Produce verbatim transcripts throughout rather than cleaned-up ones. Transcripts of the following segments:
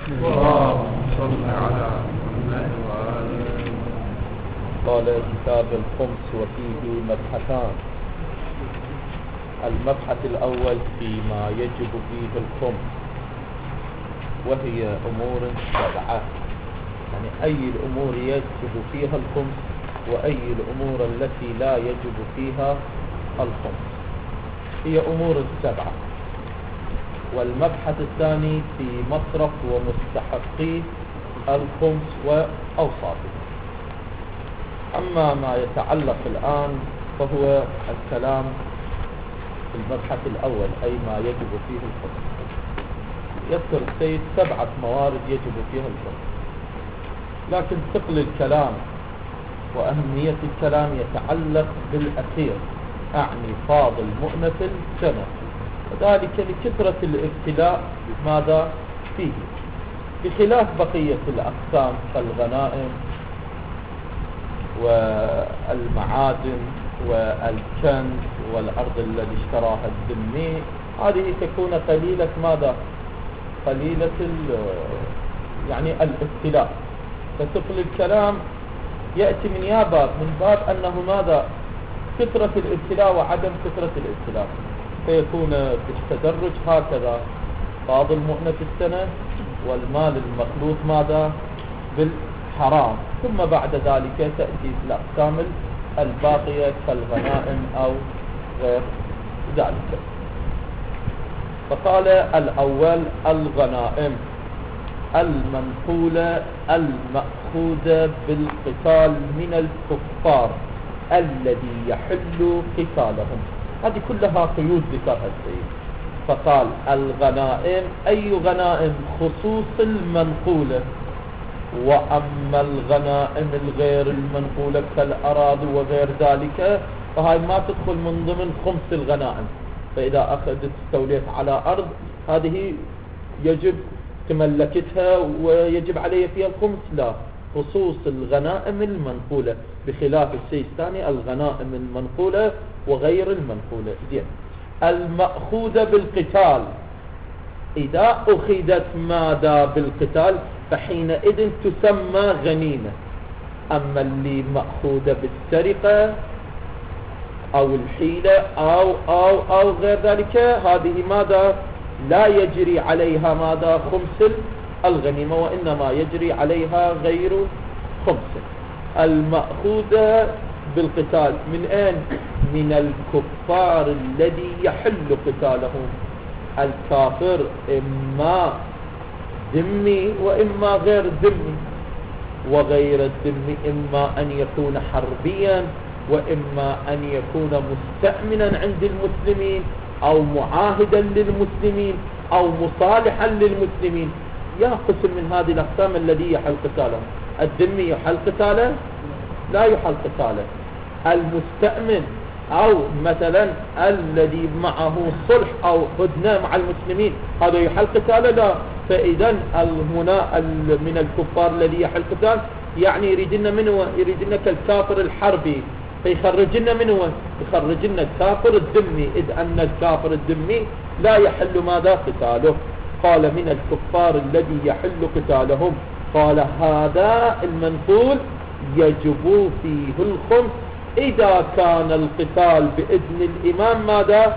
اللهم صل على محمد وآله. قال كتاب الخمس وفيه مبحثان. المبحث الأول فيما يجب فيه الخمس، وهي أمور سبعة، يعني أي الأمور يجب فيها الخمس وأي الأمور التي لا يجب فيها الخمس، هي أمور سبعة. والمبحث الثاني في مصرف ومستحقي الخمس وأوصافه. أما ما يتعلق الآن فهو الكلام في المبحث الأول، أي ما يجب فيه الخمس. يذكر السيد سبعة موارد يجب فيها الخمس، لكن ثقل الكلام وأهمية الكلام يتعلق بالأخير، أعني فاضل مؤنة السنة، وذلك لكثرة الابتلاء ماذا فيه، بخلاف بقية الأقسام كالغنائم والمعادن والكنز والأرض الذي اشتراها الذمي، هذه تكون قليلة ماذا قليلة يعني الابتلاء. فثقل الكلام يأتي من يا باب من باب أنه ماذا كثرة الابتلاء وعدم كثرة الابتلاء، فيكون بالتدرج هكذا فاضل مؤنة السنة والمال المخلوط ماذا بالحرام، ثم بعد ذلك تأتي الأقسام الباقية كالغنائم أو غير ذلك. فقال الأول الغنائم المنقولة المأخوذة بالقتال من الكفار الذي يحل قتالهم، هذه كلها قيود ذكرها السيد. فقال الغنائم أي غنائم خصوص المنقولة، وأما الغنائم الغير المنقولة كالأراضي وغير ذلك فهاي ما تدخل من ضمن خمس الغنائم. فإذا أخذت استوليت على أرض هذه يجب تملكتها ويجب عليها فيها الخمس، لا، خصوص الغنائم المنقولة، بخلاف الشيء الثاني الغنائم المنقولة وغير المنقولة. زين، المأخوذة بالقتال إذا أخذت ماذا بالقتال فحينئذ تسمى غنيمة. أما اللي مأخوذة بالسرقة أو الحيلة أو أو أو غير ذلك هذه ماذا لا يجري عليها ماذا خمس الغنيمة، وإنما يجري عليها غير خمس. المأخوذة بالقتال من أين؟ من الكفار الذي يحل قتالهم. الكافر إما ذمي وإما غير ذمي، وغير الذمي إما أن يكون حربيا وإما أن يكون مستأمنا عند المسلمين أو معاهدا للمسلمين أو مصالحا للمسلمين. يا قسم من هذه الأقسام الذي يحل قتاله. الذمي يحل قتاله؟ لا يحل قتاله. المستأمن أو مثلا الذي معه صلح أو هدنة مع المسلمين هذا يحل قتاله؟ لا. فإذا هنا من الكفار الذي يحل قتال يعني يريدنا منه يريدنا كالكافر الحربي، فيخرجنا منه يخرجنا الكافر الذمي، إذ أن الكافر الذمي لا يحل ماذا قتاله. قال من الكفار الذي يحل قتالهم، قال هذا المنقول يجب فيه الخمس إذا كان القتال بإذن الإمام ماذا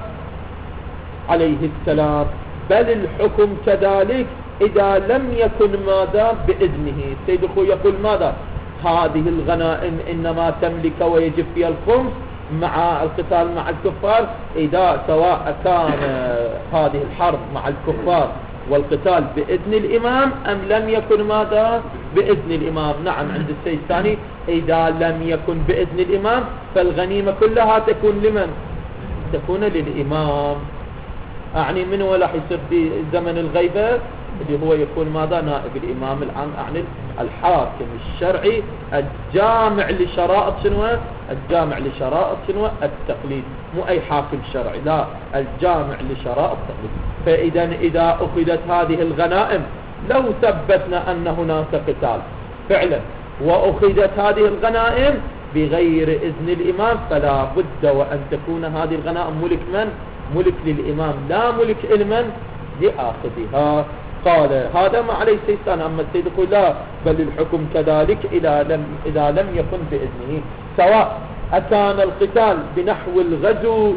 عليه السلام، بل الحكم كذلك إذا لم يكن ماذا بإذنه. سيد الخوي يقول ماذا هذه الغنائم إنما تملك ويجب فيها الخمس مع القتال مع الكفار إذا سواء كان هذه الحرب مع الكفار والقتال بإذن الإمام أم لم يكن ماذا بإذن الإمام. نعم عند السيد الثاني إذا لم يكن بإذن الإمام فالغنيمة كلها تكون لمن؟ تكون للإمام. أعني من ولا يصير في زمن الغيبة اللي هو يكون ماذا نائب الإمام العام، أعني الحاكم الشرعي الجامع لشرائط شنو؟ الجامع لشرائط شنو؟ التقليد، مو أي حاكم شرعي، لا، الجامع لشرائط التقليد. فإذا إذا أخذت هذه الغنائم لو ثبتنا أن هناك قتال فعلا وأخذت هذه الغنائم بغير إذن الإمام فلا بد وأن تكون هذه الغنائم ملك من؟ ملك للإمام، لا ملك لمن؟ لآخذها. قال هذا ما عليه سيستان. أما السيد يقول لا، بل الحكم كذلك إذا لم, إذا لم يكن بإذنه، سواء أكان القتال بنحو الغزو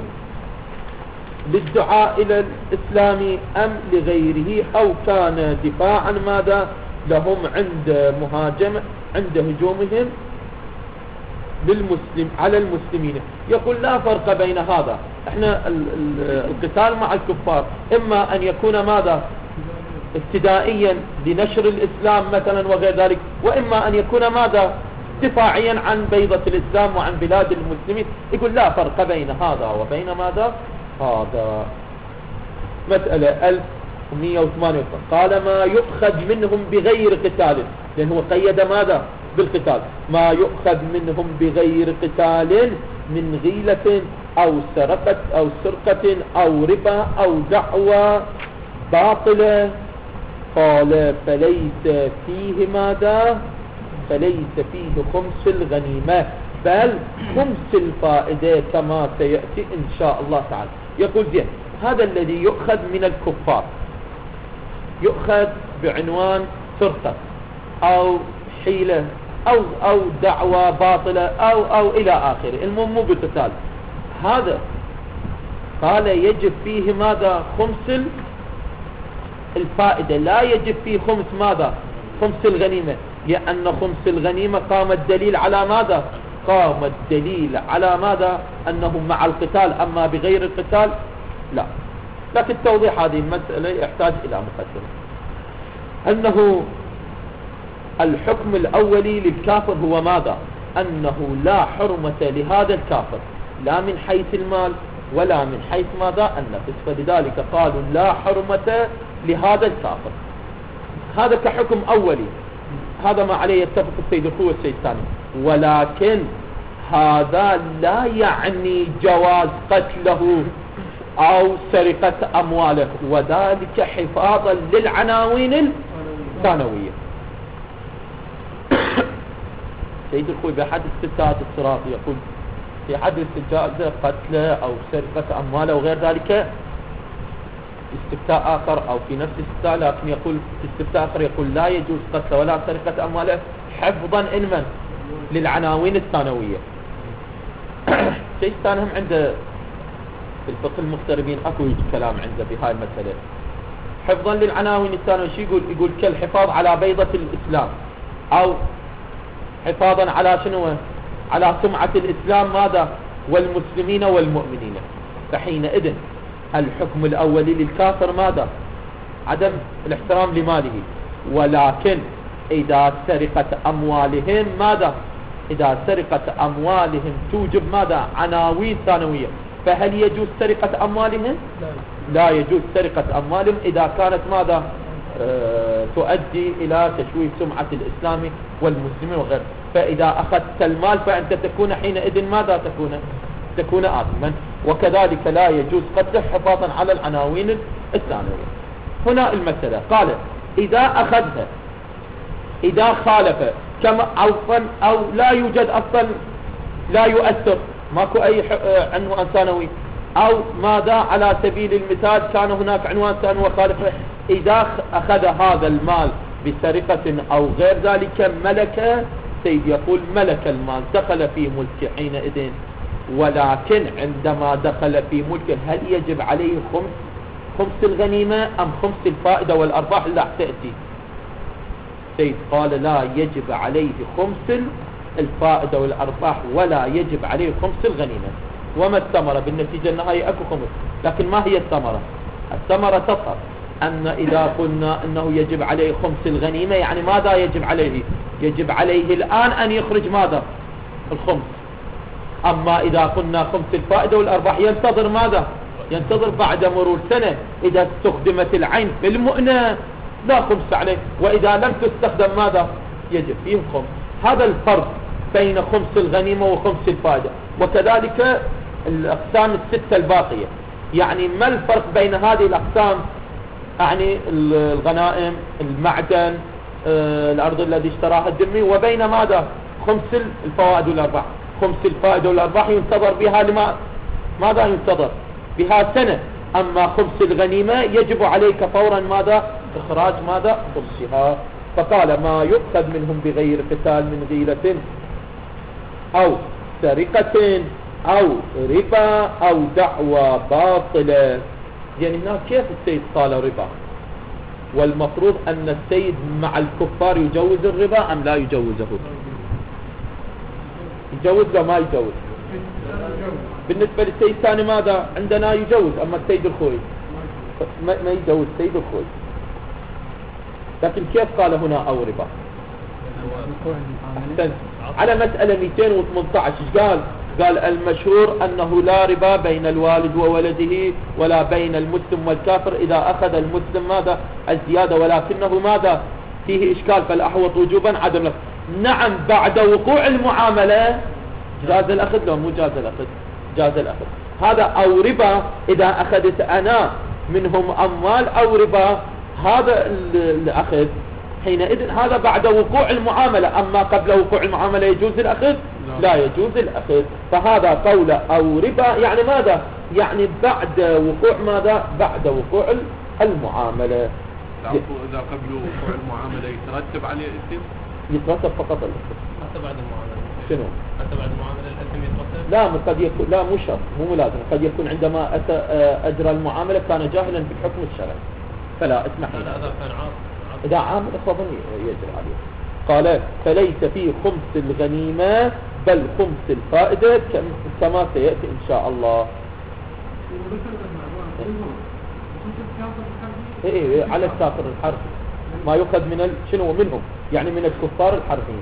للدعاء إلى الإسلام أم لغيره، أو كان دفاعا ماذا لهم عند مهاجمة عند هجومهم للمسلم على المسلمين. يقول لا فرق بين هذا. احنا ال ال القتال مع الكفار إما أن يكون ماذا ابتدائيا لنشر الإسلام مثلا وغير ذلك، وإما أن يكون ماذا دفاعيا عن بيضة الإسلام وعن بلاد المسلمين. يقول لا فرق بين هذا وبين ماذا هذا. مسألة ألف ومئة وثمانية وثمانين قال ما يؤخذ منهم بغير قتال، لأنه قيد ماذا بالقتال، ما يؤخذ منهم بغير قتال من غيلة أو سرقة أو سرقة أو ربا أو دعوة باطلة. قال فليس فيه ماذا فليس فيه خمس الغنيمة، بل خمس الفائدة كما سيأتي إن شاء الله تعالى. يقول زين هذا الذي يؤخذ من الكفار يؤخذ بعنوان سرقة أو حيلة أو أو دعوة باطلة أو أو إلى آخره، المهم مو بقتال. هذا قال يجب فيه ماذا خمس الفائدة، لا يجب فيه خمس ماذا خمس الغنيمة، لأن خمس الغنيمة قام الدليل على ماذا قام الدليل على ماذا أنه مع القتال، أما بغير القتال لا. لكن توضيح هذه المسألة يحتاج إلى مقدمة. أنه الحكم الأولي للكافر هو ماذا أنه لا حرمة لهذا الكافر لا من حيث المال ولا من حيث ماذا النفس، فلذلك قالوا لا حرمة لهذا الكافر. هذا كحكم أولي، هذا ما عليه يتفق السيد الخوي والسيد الثاني. ولكن هذا لا يعني جواز قتله أو سرقة أمواله، وذلك حفاظا للعناوين الثانوية. سيد الخوي بأحد استفتاءات الصراط يقول في حد استفتاء قتله أو سرقة أمواله وغير ذلك استفتاء آخر، أو في نفس الاستفتاء لكن يقول في استفتاء آخر يقول لا يجوز قتله ولا سرقة أمواله حفظا علما للعناوين الثانوية. شيء ثاني هم عند الفقه المغتربين أكو كلام عنده بهاي المسألة حفظا للعناوين الثانوية. شو يقول؟ يقول كالحفاظ على بيضة الإسلام أو حفاظا على شنو على سمعة الإسلام ماذا والمسلمين والمؤمنين. فحينئذ الحكم الأولي للكافر ماذا عدم الاحترام لماله، ولكن إذا سرقت أموالهم ماذا إذا سرقت أموالهم توجب ماذا عناوين ثانوية. فهل يجوز سرقة أموالهم؟ لا يجوز سرقة أموالهم إذا كانت ماذا آه تؤدي إلى تشويه سمعة الإسلام والمسلمين وغيره. فإذا أخذت المال فأنت تكون حينئذ ماذا تكون تكون آثما. وكذلك لا يجوز قتله حفاظا على العناوين الثانوية. هنا المسألة قال إذا أخذها إذا خالف كما عوفا أو لا يوجد أصلا لا يؤثر ماكو أي عنوان ثانوي، أو ماذا على سبيل المثال كان هناك عنوان ثانوي وخالفه، إذا أخذ هذا المال بسرقة أو غير ذلك ملك سيد يقول ملك المال دخل في ملك حينئذ. ولكن عندما دخل في ملك هل يجب عليه خمس خمس الغنيمة أم خمس الفائدة والأرباح؟ لا تأتي سيد قال لا يجب عليه خمس الفائدة والأرباح ولا يجب عليه خمس الغنيمة. وما الثمرة بالنتيجة النهائية أكو خمس، لكن ما هي الثمرة؟ الثمرة تظهر أن إذا قلنا أنه يجب عليه خمس الغنيمة يعني ماذا يجب عليه؟ يجب عليه الآن أن يخرج ماذا الخمس. أما إذا قلنا خمس الفائدة والأرباح ينتظر ماذا ينتظر بعد مرور سنة إذا استخدمت العين في المؤنة لا خمس عليه، وإذا لم تستخدم ماذا يجب فيه خمس. هذا الفرق بين خمس الغنيمة وخمس الفائدة. وكذلك الأقسام الستة الباقية، يعني ما الفرق بين هذه الأقسام؟ يعني الغنائم المعدن آه، الأرض الذي اشتراها الذمي، وبين ماذا خمس الفوائد والأرباح. خمس الفائدة والأرباح ينتظر بها لما ماذا ينتظر بها سنة، أما خمس الغنيمة يجب عليك فورا ماذا إخراج ماذا خمسها. فقال ما يؤخذ منهم بغير قتال من غيرة أو سرقة أو ربا أو دعوى باطلة. يعني هنا كيف السيد قال ربا؟ والمفروض أن السيد مع الكفار يجوز الربا أم لا يجوزه؟ يجوز ولا ما يجوز؟ بالنسبة للسيد الثاني ماذا عندنا يجوز، أما السيد الخوي ما ما يجوز السيد الخوي. لكن كيف قال هنا أو ربا؟ أحسن. على مسألة مئتين وثمانية عشر ايش قال؟ قال المشهور أنه لا ربا بين الوالد وولده ولا بين المسلم والكافر إذا أخذ المسلم ماذا الزيادة، ولكنه ماذا فيه إشكال فالأحوط وجوبا عدم الأخذ. نعم بعد وقوع المعاملة جاز الأخذ لو مو جاز الأخذ؟ جاز الأخذ. هذا أو ربا إذا أخذت أنا منهم أموال أو ربا هذا الأخذ حينئذ هذا بعد وقوع المعاملة. أما قبل وقوع المعاملة يجوز الأخذ؟ لا يجوز الأخذ. فهذا قول أو ربا يعني ماذا يعني بعد وقوع ماذا بعد وقوع المعاملة. إذا قبل وقوع المعاملة يترتب عليه اسم؟ يترتب فقط الاسم. حتى بعد المعاملة شنو؟ حتى بعد المعاملة الاسم يترتب؟ لا قد يكون لا مو شرط مو ملازم. قد يكون عندما أتى أجرى المعاملة كان جاهلا بالحكم الشرعي فلا اسمح لي. هذا كان عام إذا عامل فضل يجري عليه. قال فليس فيه خمس الغنيمة بل خمس الفائدة كما سيأتي إن شاء الله. إيه إيه على الكافر الحربي ما يؤخذ من ال... شنو منهم يعني من الكفار الحربيين.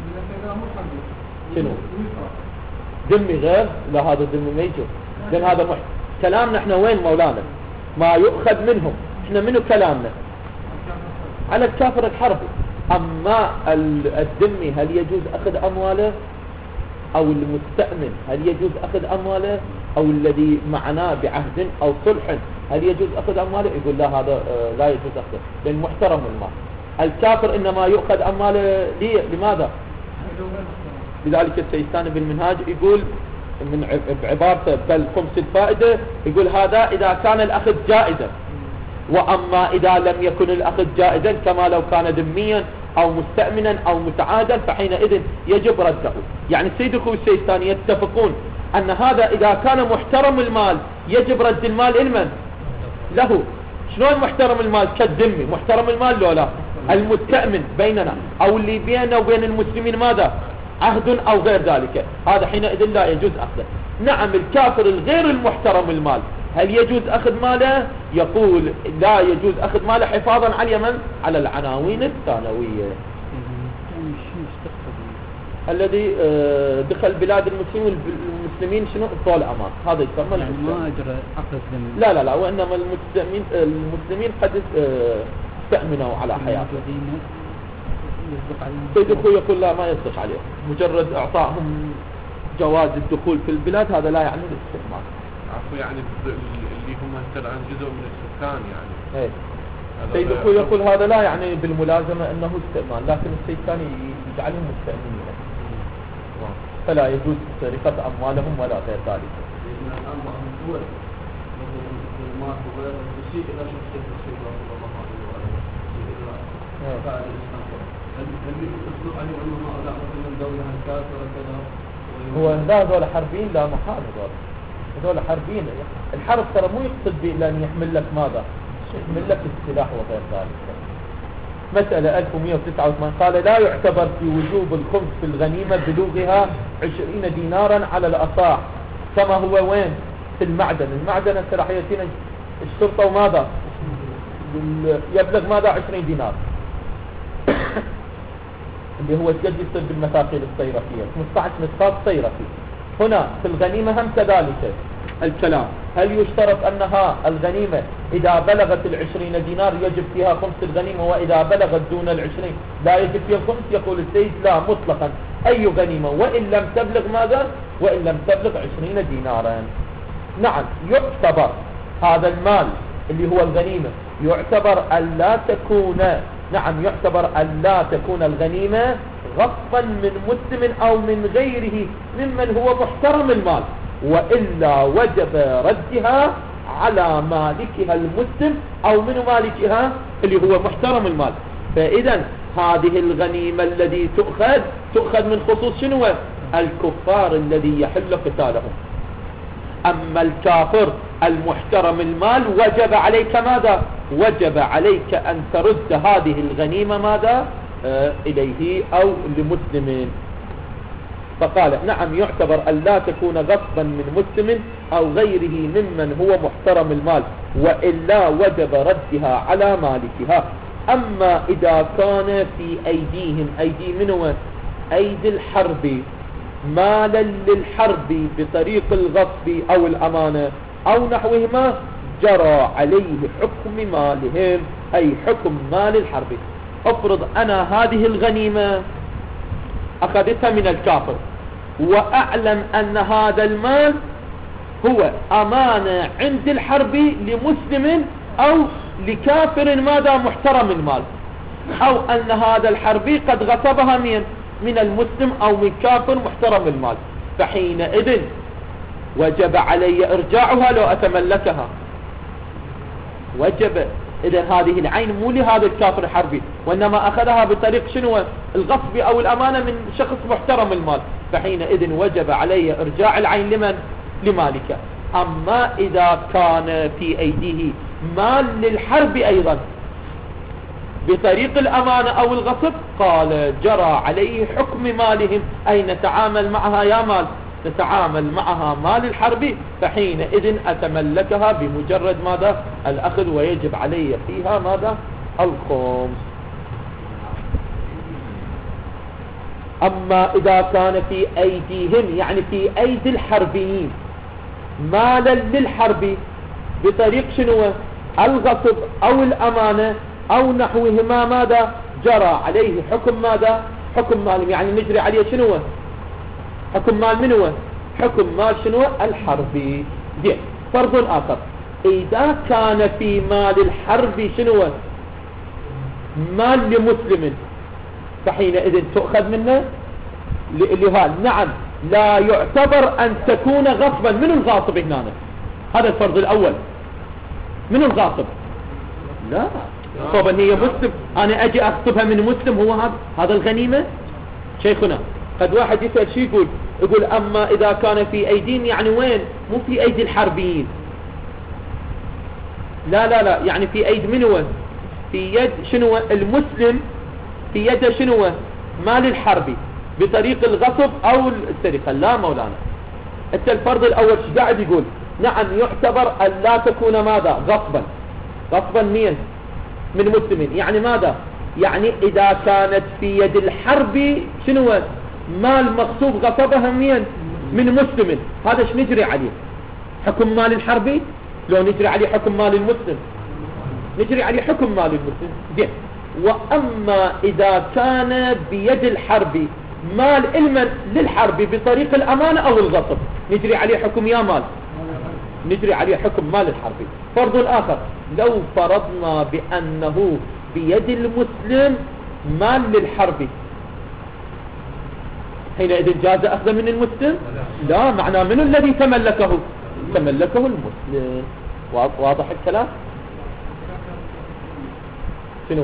شنو ذمي غير؟ لا هذا ذمي ما يجوز لأن هذا محت... كلامنا احنا وين مولانا؟ ما يؤخذ منهم احنا منو كلامنا؟ على الكافر الحربي. أما الذمي هل يجوز أخذ أمواله أو المستأمن هل يجوز أخذ أمواله أو الذي معناه بعهد أو صلح هل يجوز أخذ أمواله؟ يقول لا هذا لا يجوز أخذه لأن محترم المال. الكافر إنما يؤخذ أمواله ليه؟ لماذا؟ لذلك السيستاني بالمنهاج يقول من بعبارته بل خمس الفائدة يقول هذا إذا كان الأخذ جائزا، وأما إذا لم يكن الأخذ جائزا كما لو كان ذميا أو مستأمنا أو متعادا فحينئذ يجب رده. يعني السيد الخوي السيستاني يتفقون أن هذا إذا كان محترم المال يجب رد المال لمن؟ له. شلون محترم المال؟ كالذمي محترم المال لو لا المستأمن بيننا أو اللي بيننا وبين المسلمين ماذا عهد أو غير ذلك هذا حينئذ لا يجوز أخذه. نعم الكافر الغير المحترم المال هل يجوز أخذ ماله؟ يقول لا يجوز أخذ ماله حفاظا على من؟ على العناوين الثانوية. الذي دخل بلاد المسلمين المسلمين شنو الطول أمان هذا يسمى يعني ما أجرى عقد ذمي. لا لا لا وإنما المسلمين المسلمين قد استأمنوا على حياته. سيد أخوي يقول لا ما يصدق عليه مجرد إعطائهم جواز الدخول في البلاد هذا لا يعني الاستعمال. عفوا يعني اللي هم هسه جزء من السكان يعني. ايه سيد أخوي يقول هذا لا يعني بالملازمة أنه استعمال لكن السيد كان يجعلهم مستأمنين فلا يجوز سرقة أموالهم ولا غير ذلك. هو لا هذول حربيين لا محال هذول هذول حربيين. الحرب ترى مو يقصد بأن يحمل لك ماذا يحمل لك السلاح وغير ذلك. مسألة ألف ومئة وتسعة وثمانين قال لا يعتبر في وجوب الخمس في الغنيمة بلوغها عشرين دينارا على الأصح كما هو وين في المعدن. المعدن راح يأتينا الشرطة وماذا يبلغ ماذا عشرين دينار اللي هو قد يصير بالمثاقيل الصيرفية خمسة عشر مثقال صيرفي. هنا في الغنيمة هم كذلك الكلام هل يشترط أنها الغنيمة إذا بلغت العشرين دينار يجب فيها خمس الغنيمة وإذا بلغت دون العشرين لا يجب فيها الخمس؟ يقول السيد لا مطلقا أي غنيمة وإن لم تبلغ ماذا وإن لم تبلغ عشرين دينارا. نعم يعتبر هذا المال اللي هو الغنيمة يعتبر أن لا تكون نعم يعتبر أن لا تكون الغنيمة غصبا من مسلم أو من غيره ممن هو محترم المال وإلا وجب ردها على مالكها المسلم أو من مالكها اللي هو محترم المال. فإذا هذه الغنيمة الذي تؤخذ تؤخذ من خصوص شنو؟ الكفار الذي يحل قتالهم. أما الكافر المحترم المال وجب عليك ماذا؟ وجب عليك أن ترد هذه الغنيمة ماذا؟ آه إليه أو لمسلم. فقال نعم يعتبر أن لا تكون غصبا من مسلم أو غيره ممن هو محترم المال، وإلا وجب ردها على مالكها. أما إذا كان في أيديهم، أيدي منه أيدي الحرب، مالا للحرب بطريق الغصب أو الأمانة أو نحوهما، جرى عليه حكم مالهم، أي حكم مال الحرب. افرض أنا هذه الغنيمة أخذتها من الكافر وأعلم أن هذا المال هو أمانة عند الحرب لمسلم أو لكافر ماذا محترم المال، أو أن هذا الحربي قد غصبها من من المسلم أو من كافر محترم المال، فحينئذ وجب علي إرجاعها لو أتملكها. وجب. إذن هذه العين مو لهذا الكافر الحربي، وإنما أخذها بطريق شنو؟ الغصب أو الأمانة من شخص محترم المال، فحينئذ وجب علي إرجاع العين لمن؟ لمالك. أما إذا كان في أيديه مال للحرب أيضا بطريق الأمانة أو الغصب، قال جرى عليه حكم مالهم، أي نتعامل معها يا مال، نتعامل معها مال الحرب، فحينئذ أتملكها بمجرد ماذا؟ الأخذ، ويجب علي فيها ماذا؟ الخمس. أما إذا كان في أيديهم يعني في أيدي الحربيين مالا للحرب بطريق شنو؟ الغصب أو الأمانة أو نحوهما، ماذا؟ جرى عليه حكم ماذا؟ حكم مالهم، يعني نجري عليه شنو؟ حكم مال منو؟ حكم مال شنو؟ الحربي. دي فرض آخر، إذا كان في مال الحرب شنو؟ مال لمسلم، فحينئذ تؤخذ منه لهذا. نعم لا يعتبر أن تكون غصبا. من الغاصب هنا؟ هذا الفرض الأول. من الغاصب؟ لا طبعا هي مسلم، أنا أجي أغصبها من مسلم، هو هذا هذا الغنيمة شيخنا. قد واحد يسأل شو يقول؟ يقول أما إذا كان في أيدين، يعني وين؟ مو في أيدي الحربيين، لا لا لا، يعني في أيد منو؟ في يد شنو؟ المسلم، في يد شنو؟ مال الحربي بطريق الغصب أو السرقة. لا مولانا، انت الفرض الأول شو قاعد يقول؟ نعم يعتبر أن لا تكون ماذا؟ غصبا. غصبا مين؟ من مسلمين، يعني ماذا؟ يعني إذا كانت في يد الحرب شنو؟ مال مغصوب غصبها مين؟ من مسلم، هذا ايش نجري عليه؟ حكم مال الحربي؟ لو نجري عليه حكم مال المسلم، نجري عليه حكم مال المسلم. دي. وأما إذا كان بيد الحرب مال المن للحرب بطريق الأمانة أو الغصب، نجري عليه حكم يا مال، نجري عليه حكم مال الحربي. فرض آخر، لو فرضنا بأنه بيد المسلم مال للحرب، حينئذ جاز أخذ من المسلم؟ لا، معناه من الذي تملكه؟ تملكه المسلم. واضح الكلام؟ شنو؟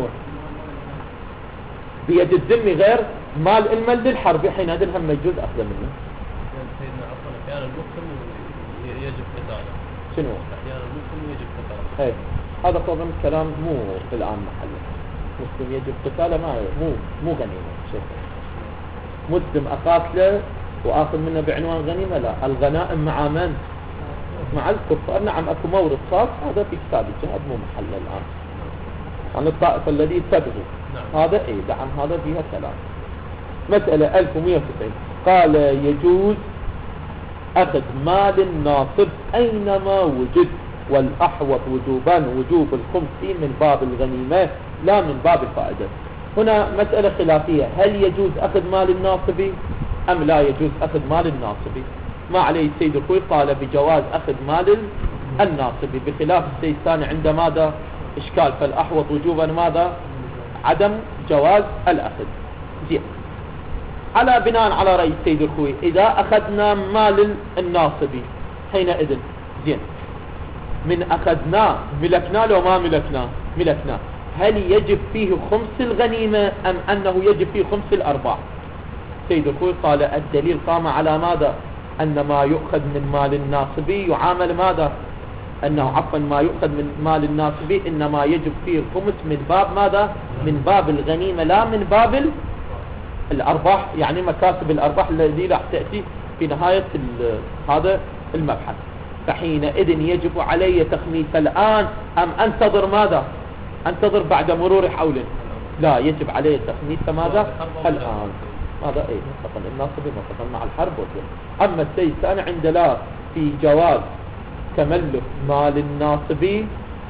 بيد الذمي غير مال المال للحرب، حينئذ هم يجوز أخذ منه. سيدنا عفوا أحيانا المسلم يجب قتاله. شنو؟ أحيانا المسلم يجب قتاله. ايه هذا طبعا كلام مو في الآن محله. مسلم يجب قتاله، ما مو مو غنيمة شيء. مسلم أقاتله وآخذ منه بعنوان غنيمة، لا، الغنائم مع من؟ مع الكفار. نعم أكو مورد خاص، هذا في كتاب الجهاد مو محله الآن، عن الطائفة الذي تبغي. نعم. هذا ايه نعم هذا فيها كلام. مسألة ألف ومئة وتسعين، قال يجوز أخذ مال الناصب أينما وجد، والأحوط وجوبان وجوب الخمس من باب الغنيمة لا من باب الفائدة. هنا مسألة خلافية، هل يجوز أخذ مال الناصب أم لا يجوز أخذ مال الناصب؟ ما عليه السيد الخوي قال بجواز أخذ مال الناصب، بخلاف السيد الثاني عند ماذا؟ إشكال، فالأحوط وجوبا ماذا؟ عدم جواز الأخذ. زين، على بناء على رأي السيد الخوي إذا أخذنا مال الناصب حينئذ زين من أخذناه ملكناه لو ما ملكناه ملكناه، هل يجب فيه خمس الغنيمة أم أنه يجب فيه خمس الأرباح؟ سيد الخوي قال الدليل قام على ماذا؟ أن ما يؤخذ من مال الناصبي يعامل ماذا؟ أنه عفوا ما يؤخذ من مال الناصبي إنما يجب فيه الخمس من باب ماذا؟ من باب الغنيمة لا من باب الأرباح، يعني مكاسب الأرباح الذي راح تأتي في نهاية هذا المبحث. فحينئذ يجب علي تخميس الآن أم أنتظر ماذا؟ أنتظر بعد مرور حول؟ لا، يجب علي تخميس ماذا؟ الآن. هذا ايه مطلقا الناصبي مطلقا مع الحرب والجهل. اما السيستان عند لا في جواز تملك مال الناصبي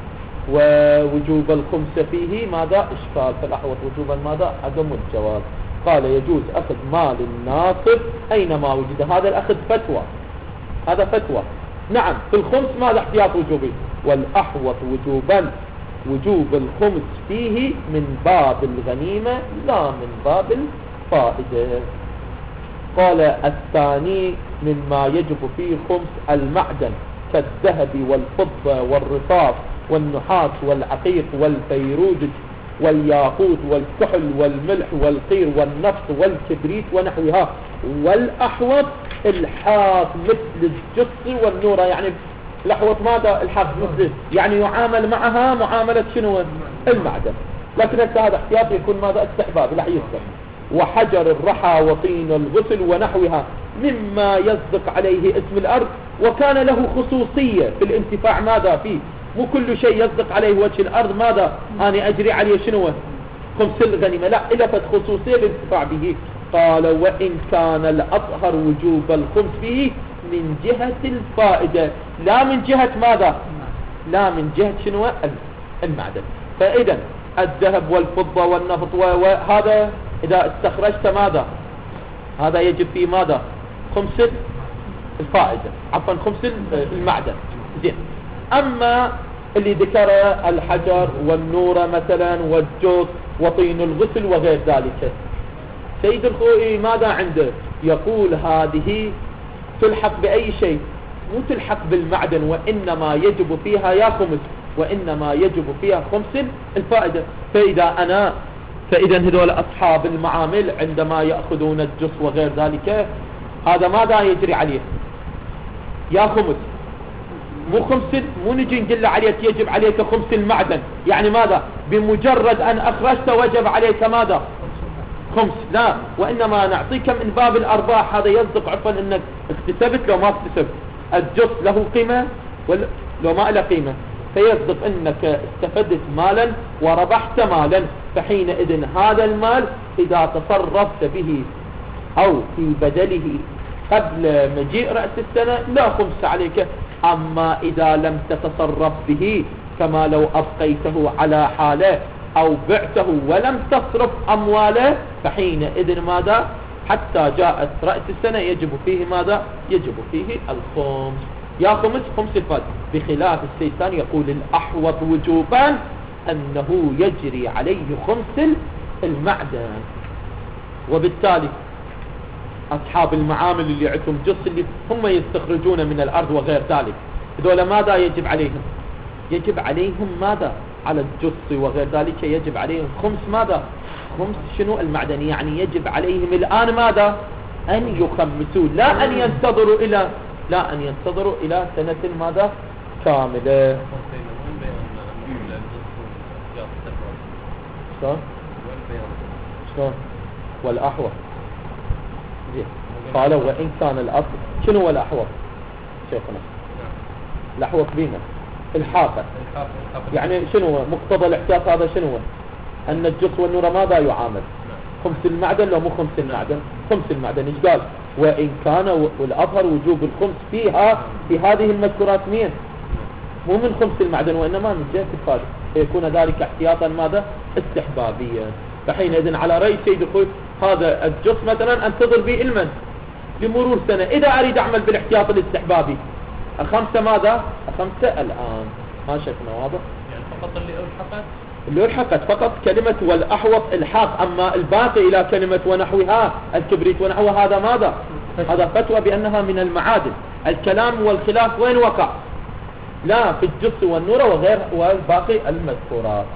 ووجوب الخمس فيه ماذا؟ اشكال. فالاحوط وجوبا ماذا؟ عدم الجواز. قال يجوز اخذ مال الناصب اينما وجد. هذا الاخذ فتوى، هذا فتوى. نعم في الخمس ماذا؟ احتياط وجوبي. والاحوط وجوبا وجوب الخمس فيه من باب الغنيمة لا من باب فائدة. قال الثاني مما يجب فيه خمس المعدن كالذهب والفضة والرصاص والنحاس والعقيق والفيروج والياقوت والكحل والملح والقير والنفط والكبريت ونحوها. والأحوط الحاف مثل الجص والنورة. يعني الأحوط ماذا؟ الحاف مثل يعني يعامل معها معاملة شنو؟ المعدن. لكن هذا احتياط يكون ماذا؟ استحباب لا يذكر. وحجر الرحى وطين الغسل ونحوها مما يصدق عليه اسم الأرض وكان له خصوصية في الانتفاع ماذا فيه. مو كل شيء يصدق عليه وجه الأرض ماذا أنا أجري عليه شنو؟ خمس الغنيمة. لا، إلا فت خصوصية الانتفاع به. قال وإن كان الأطهر وجوب الخمس فيه من جهة الفائدة لا من جهة ماذا؟ لا من جهة شنو؟ المعدن. فإذا الذهب والفضة والنفط وهذا إذا استخرجت ماذا؟ هذا يجب فيه ماذا؟ خمس الفائدة عفوا خمس المعدن. زين. أما اللي ذكره الحجر والنورة مثلا والجوز وطين الغسل وغير ذلك، سيد الخوئي ماذا عنده؟ يقول هذه تلحق بأي شيء؟ مو تلحق بالمعدن، وإنما يجب فيها يا خمس وإنما يجب فيها خمس الفائدة. فإذا أنا فإذا هذول أصحاب المعامل عندما يأخذون الجص وغير ذلك هذا ماذا يجري عليه؟ يا خمس مو خمس، مو نجي نقول عليك يجب عليك خمس المعدن يعني ماذا؟ بمجرد أن أخرجت وجب عليك ماذا؟ خمس. لا، وإنما نعطيك من باب الأرباح. هذا يصدق عفوا أنك اكتسبت لو ما اكتسبت. الجص له قيمة ولا لو ما له قيمة، فيصدق أنك استفدت مالا وربحت مالا. فحينئذ هذا المال إذا تصرفت به أو في بدله قبل مجيء رأس السنة لا خمس عليك. أما إذا لم تتصرف به كما لو أبقيته على حاله أو بعته ولم تصرف أمواله فحينئذ ماذا؟ حتى جاءت رأس السنة يجب فيه ماذا؟ يجب فيه الخمس. يا خمس خمس الفائدة. بخلاف السيستان يقول الأحوط وجوبا أنه يجري عليه خمس المعدن. وبالتالي أصحاب المعامل اللي عندهم جص اللي هم يستخرجون من الأرض وغير ذلك هذول ماذا يجب عليهم؟ يجب عليهم ماذا؟ على الجص وغير ذلك يجب عليهم خمس ماذا؟ خمس شنو؟ المعدن. يعني يجب عليهم الآن ماذا؟ أن يخمسوا لا أن ينتظروا إلى لا أن ينتظروا إلى سنة ماذا؟ كاملة. شلون؟ شلون؟ والأحوط قالوا وإن كان الأصل شنو هو الأحوط شيخنا؟ الأحوط بينا الحافة. يعني شنو هو مقتضى الاحتياط؟ هذا شنو هو؟ أن الجص والنورة ماذا يعامل؟ خمس المعدن لو مو خمس المعدن؟ خمس المعدن. إيش قال؟ وإن كان والأظهر وجوب الخمس فيها في هذه المذكورات مين؟ مو من خمس المعدن وإنما من جهة الفائدة. فيكون ذلك احتياطا ماذا؟ استحبابيا. فحينئذ على رأي سيد الخوي هذا الجص مثلا انتظر به المن لمرور سنة. إذا أريد أعمل بالاحتياط الاستحبابي الخمسة ماذا؟ الخمسة الآن. ما شكنا واضح؟ يعني فقط اللي ألحقت اللي ألحقت فقط كلمة والأحوط الحاق. أما الباقي إلى كلمة ونحوها الكبريت ونحوها هذا ماذا؟ هذا فتوى بأنها من المعادن. الكلام والخلاف وين وقع؟ لا في الجص والنورة وغير والباقي المذكورات.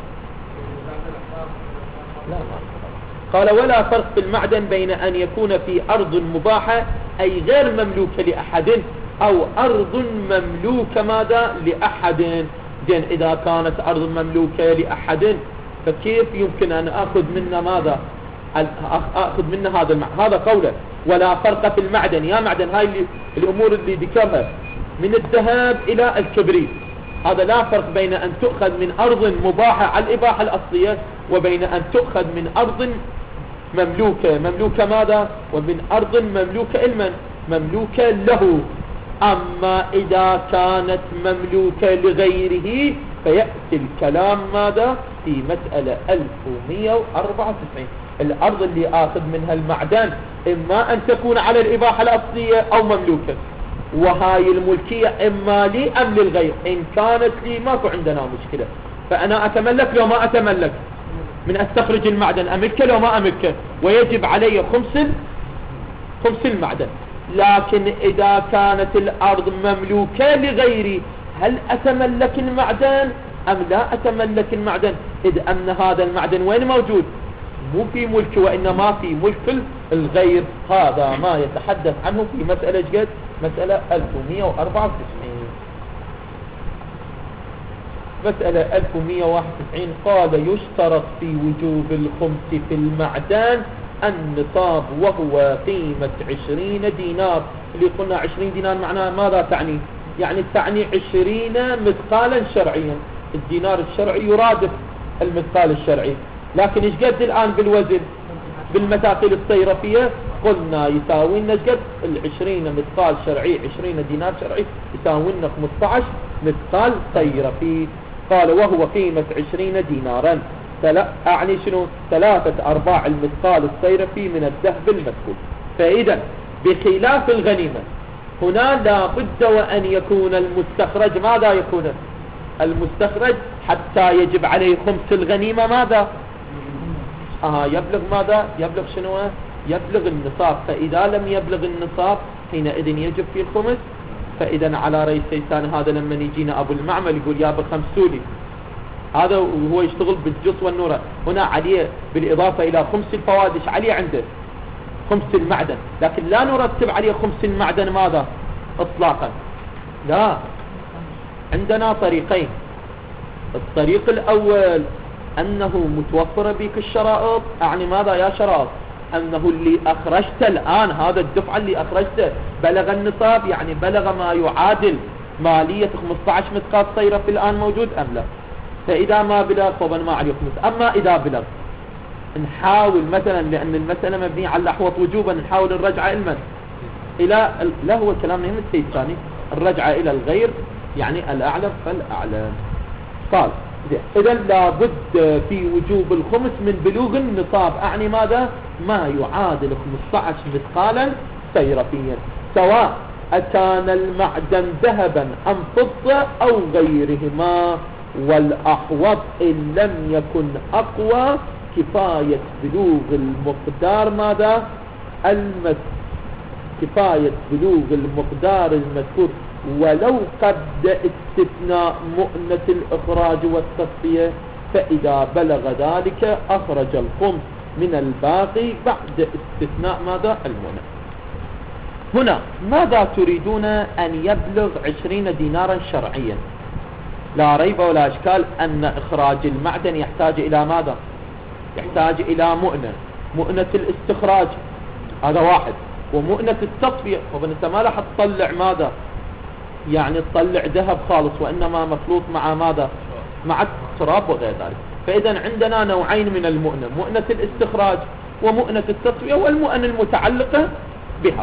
لا ما قال ولا فرق في المعدن بين أن يكون في أرض مباحة أي غير مملوكة لأحد أو أرض مملوكة ماذا لأحد. زين إذا كانت أرض مملوكة لأحد فكيف يمكن أن أخذ منها ماذا أخذ منها هذا المعدن؟ هذا قوله ولا فرق في المعدن. يا معدن هاي اللي الأمور اللي ذكرها من الذهب إلى الكبريت، هذا لا فرق بين أن تؤخذ من أرض مباحة على الإباحة الأصلية وبين أن تؤخذ من أرض مملوكة. مملوكة ماذا؟ ومن أرض مملوكة المن مملوكة له. أما إذا كانت مملوكة لغيره فيأتي الكلام ماذا في مسألة ألف ومئة وأربعة وتسعين. الأرض اللي آخذ منها المعدن إما أن تكون على الإباحة الأصلية أو مملوكة، وهاي الملكية إما لي أم للغير. إن كانت لي ماكو عندنا مشكلة، فأنا أتملك لو ما أتملك من أستخرج المعدن أملكه لو ما أملكه، ويجب علي خمس خمس المعدن. لكن إذا كانت الأرض مملوكة لغيري هل أتملك المعدن أم لا أتملك المعدن؟ إذ أن هذا المعدن وين موجود؟ مو في ملك وإنما في ملك الغير. هذا ما يتحدث عنه في مسألة جد مسألة ألف ومئة وأربعة وتسعين. مسألة ألف ومئة وواحد وتسعين قال يشترط في وجوب الخمس في المعدن النصاب وهو قيمة عشرين دينار. اللي قلنا عشرين دينار معناه ماذا تعني؟ يعني تعني عشرين مثقالا شرعيا. الدينار الشرعي يرادف المثقال الشرعي، لكن ايش قد الآن بالوزن بالمثاقيل الصيرفية؟ قلنا يساوي لنا قد العشرين مثقال شرعي، عشرين دينار شرعي يساوي لنا خمسة عشر مثقال صيرفي. قال وهو قيمة عشرين دينارا أعني شنو؟ ثلاثة أرباع المثقال الصيرفي من الذهب المذكور. فإذا بخلاف الغنيمة هنا لا بد وأن يكون المستخرج ماذا يكون؟ المستخرج حتى يجب عليه خمس الغنيمة ماذا؟ آه يبلغ ماذا؟ يبلغ شنو؟ يبلغ النصاب. فإذا لم يبلغ النصاب حينئذ يجب في الخمس. فإذا على رئيس سيسان هذا لما يجينا أبو المعمل يقول يا بخمسولي، هذا وهو يشتغل بالجص والنورة، هنا عليه بالإضافة إلى خمس الفوادش عليه عنده خمس المعدن، لكن لا نرتب عليه خمس المعدن ماذا إطلاقا. لا، عندنا طريقين. الطريق الأول أنه متوفر بك الشرائط. أعني ماذا يا شرائط؟ أنه اللي أخرجته الآن هذا الدفع اللي أخرجته بلغ النصاب، يعني بلغ ما يعادل مالية خمسة عشر مثقال صيرفي الآن موجود أم لا؟ فإذا ما بلغ طبعا ما عليه خمس. أما إذا بلغ نحاول مثلا، لأن المسألة مبنية على الأحوط وجوبا، نحاول الرجعة إلى إلى لا هو كلام من السيد الثاني، الرجعة إلى الغير يعني الأعلم فالأعلم. قال إذا لابد في وجوب الخمس من بلوغ النصاب. أعني ماذا؟ ما يعادل خمسة عشر مثقالا صيرفيا، سواء أكان المعدن ذهبا أم فضة أو غيرهما. والأحوط إن لم يكن أقوى كفاية بلوغ المقدار ماذا؟ المذكور، كفاية بلوغ المقدار المذكور، ولو قد استثناء مؤنة الإخراج والتصفية. فإذا بلغ ذلك أخرج الخمس من الباقي بعد استثناء ماذا؟ المؤنة. هنا ماذا تريدون؟ أن يبلغ عشرين دينارا شرعيا. لا ريب ولا إشكال أن إخراج المعدن يحتاج إلى ماذا؟ يحتاج إلى مؤنة، مؤنة الاستخراج هذا واحد، ومؤنة التصفية. وبنت ما راح تطلع ماذا؟ يعني تطلع ذهب خالص، وإنما مخلوط مع ماذا؟ مع التراب وغير ذلك. فإذا عندنا نوعين من المؤنة، مؤنة الاستخراج ومؤنة التصفية، والمؤنة المتعلقة بها.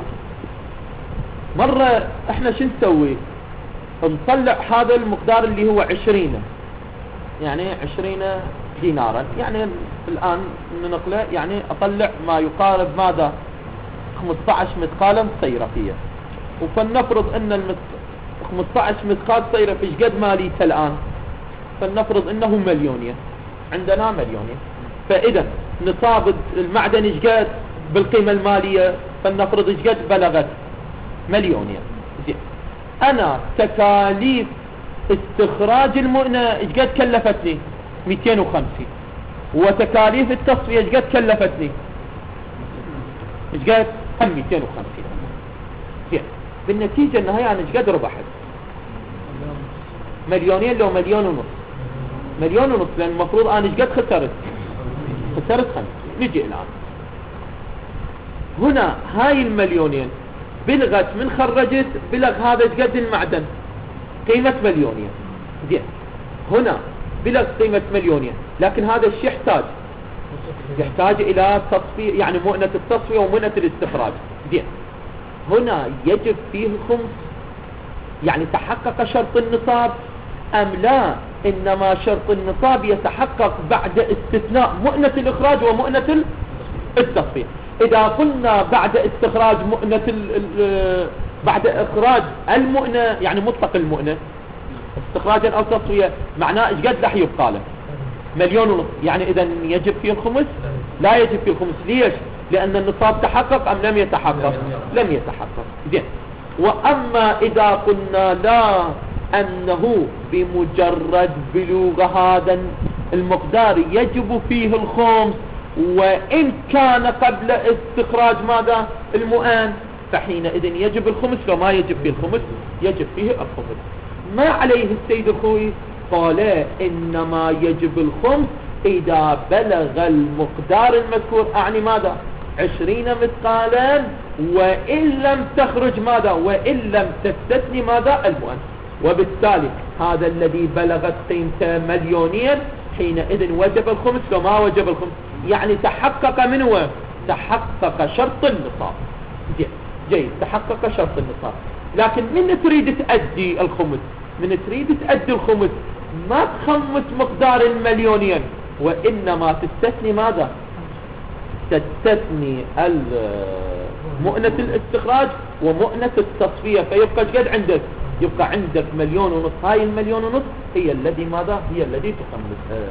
مرة احنا شو نسوي؟ نطلع هذا المقدار اللي هو عشرين، يعني عشرين دينارا، يعني الآن ننقله، يعني أطلع ما يقارب ماذا؟ خمسة عشر مثقالا صيرفية. وفلنفرض أن المث... خمسة عشر مثقال صيرفي ايش قد ماليته الآن؟ فلنفرض أنه مليونية، عندنا مليونية. فإذا نصاب المعدن ايش قد بالقيمة المالية؟ فلنفرض ايش قد بلغت؟ مليونية. زين، أنا تكاليف استخراج المؤنة ايش قد كلفتني؟ مئتين وخمسين. وتكاليف التصفية ايش قد كلفتني؟ ايش قد؟ هم مئتين وخمسين. زين بالنتيجة النهاية انا ايش قد ربحت؟ مليونين لو مليون ونص. مليون ونص لان المفروض انا ايش قد خسرت؟ خسرت خمسين. نجي الان هنا هاي المليونين بلغت من خرجت بلغ هذا ايش قد المعدن؟ قيمة مليونين. زين هنا بلغ قيمة مليونين لكن هذا الشيء يحتاج يحتاج الى تصفية يعني مؤنة التصفية ومؤنة الاستخراج. زين هنا يجب فيه الخمس يعني تحقق شرط النصاب ام لا؟ انما شرط النصاب يتحقق بعد استثناء مؤنة الاخراج ومؤنة التصفية. اذا قلنا بعد استخراج مؤنة ال بعد اخراج المؤنة يعني مطلق المؤنة استخراجا او تصفية معناه ايش قد راح يبقى له؟ مليون ونص. يعني اذا يجب فيه الخمس؟ لا يجب فيه الخمس. ليش؟ لان النصاب تحقق ام لم يتحقق؟ لم يتحقق. زين واما اذا قلنا لا انه بمجرد بلوغ هذا المقدار يجب فيه الخمس وان كان قبل استخراج ماذا؟ المؤن فحينئذ يجب الخمس. لو ما يجب فيه الخمس يجب فيه الخمس. ما عليه السيد الخوي؟ قال انما يجب الخمس اذا بلغ المقدار المذكور اعني ماذا؟ عشرين مثقالا وان لم تخرج ماذا؟ وان لم تستثني ماذا؟ المؤن. وبالتالي هذا الذي بلغت قيمته مليونين حينئذ وجب الخمس. لو ما وجب الخمس يعني تحقق منه تحقق شرط النصاب. جيد جيد تحقق شرط النصاب. لكن من تريد تأدي الخمس؟ من تريد تأدي الخمس ما تخمس مقدار المليونين وإنما تستثني ماذا؟ تستثني مؤنة الاستخراج ومؤنة التصفية فيبقى قد عندك؟ يبقى عندك مليون ونص. هاي المليون ونص هي الذي ماذا؟ هي الذي تخمسها.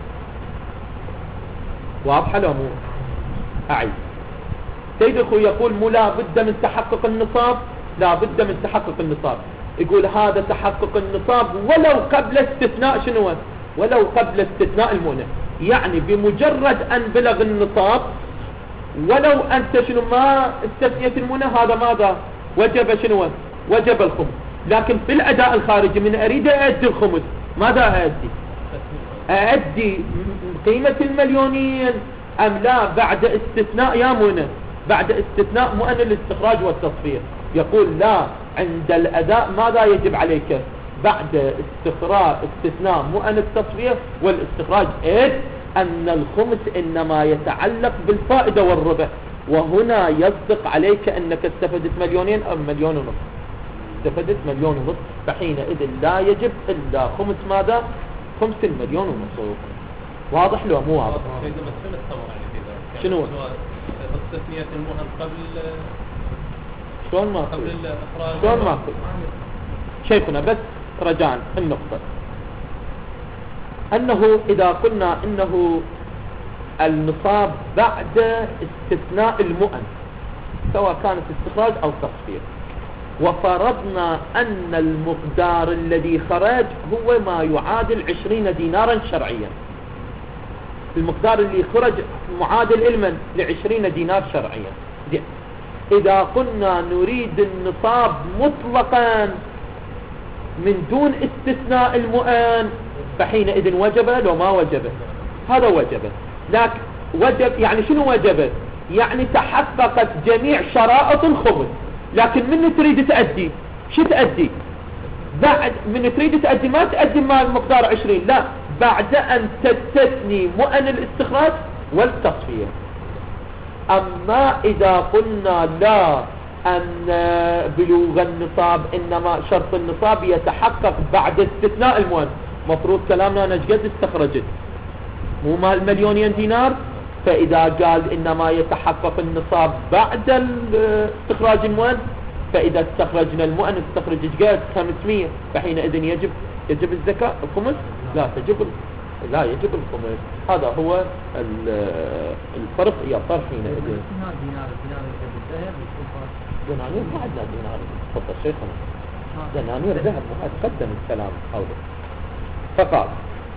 واضحة لو مو؟ أعيد. سيد الخوي يقول مو لا بد من تحقق النصاب؟ لا بد من تحقق النصاب. يقول هذا تحقق النصاب ولو قبل استثناء شنو؟ ولو قبل استثناء المؤنة. يعني بمجرد أن بلغ النصاب ولو أنت شنو ما استثنيت المؤنة هذا ماذا؟ وجب شنو؟ وجب الخمس. لكن في الأداء الخارجي من أريد أؤدي الخمس ماذا أؤدي؟ أؤدي قيمة المليونين أم لا بعد استثناء يا مؤنة؟ بعد استثناء مؤن الاستخراج والتصفية. يقول لا عند الأداء ماذا يجب عليك؟ بعد استخراج استثناء مؤن التصفية والاستخراج إذ أن الخمس إنما يتعلق بالفائدة والربح وهنا يصدق عليك أنك استفدت مليونين أو مليون ونص. استفدت مليون ونص فحينئذ لا يجب إلا خمس ماذا؟ خمس المليون ونص. واضح لو مو واضح؟ شنو؟ تسمية المؤن قبل شلون ما قبل الإخراج شلون ما شيخنا بس رجعا النقطة أنه إذا قلنا أنه النصاب بعد استثناء المؤن سواء كانت استخراج أو تصفية وفرضنا أن المقدار الذي خرج هو ما يعادل عشرين دينارا شرعيا. المقدار اللي خرج معادل المن لعشرين دينار شرعيا. دي. إذا قلنا نريد النصاب مطلقا من دون استثناء المؤن فحينئذ وجب لو ما وجب؟ هذا وجب. لكن وجب يعني شنو وجب؟ يعني تحققت جميع شرائط الخمس. لكن من تريد تأدي؟ شو تأدي؟ بعد من تريد تأدي ما تأدي ما المقدار عشرين لا بعد أن تستثني مؤن الاستخراج والتصفية. أما إذا قلنا لا أن بلوغ النصاب إنما شرط النصاب يتحقق بعد استثناء المؤن مفروض كلامنا أنا قد استخرجت مو مال مليونين دينار فإذا قال إنما يتحقق النصاب بعد استخراج المؤن فإذا استخرجنا المؤن استخرج قد خمسمية فحينئذ يجب يجب الزكاة الخمس؟ لا تجب لا يجب الخمس. هذا هو الفرق يا صار حينئذ. دينار دينار دينار يجب الذهب دينار ما عندنا دينار. تفضل شيخنا. دنانير ذهب، وهذا قدم الكلام حوله. فقال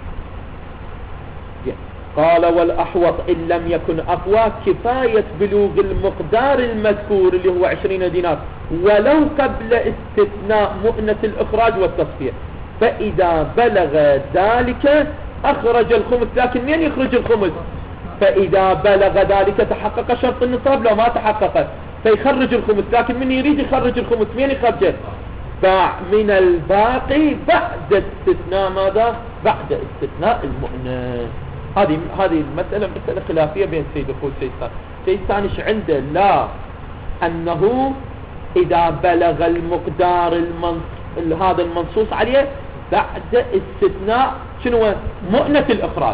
قال والأحوط إن لم يكن أقوى كفاية بلوغ المقدار المذكور اللي هو عشرين دينار ولو قبل استثناء مؤنة الإخراج والتصفية، فإذا بلغ ذلك أخرج الخمس. لكن من يخرج الخمس؟ فإذا بلغ ذلك تحقق شرط النصاب، لو ما تحقق فيخرج الخمس. لكن من يريد يخرج الخمس من يخرجه؟ باع من الباقي بعد استثناء ماذا؟ بعد استثناء المؤنة. هذه هذه المسألة مسألة خلافية بين السيد الخوي والسيد الثاني. السيد الثاني ايش عنده؟ لا، أنه إذا بلغ المقدار المنص... هذا المنصوص عليه بعد استثناء شنو؟ مؤنة الإخراج،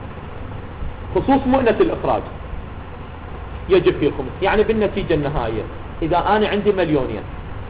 خصوص مؤنة الإخراج يجب فيه الخمس. يعني بالنتيجة النهائية إذا أنا عندي مليونين،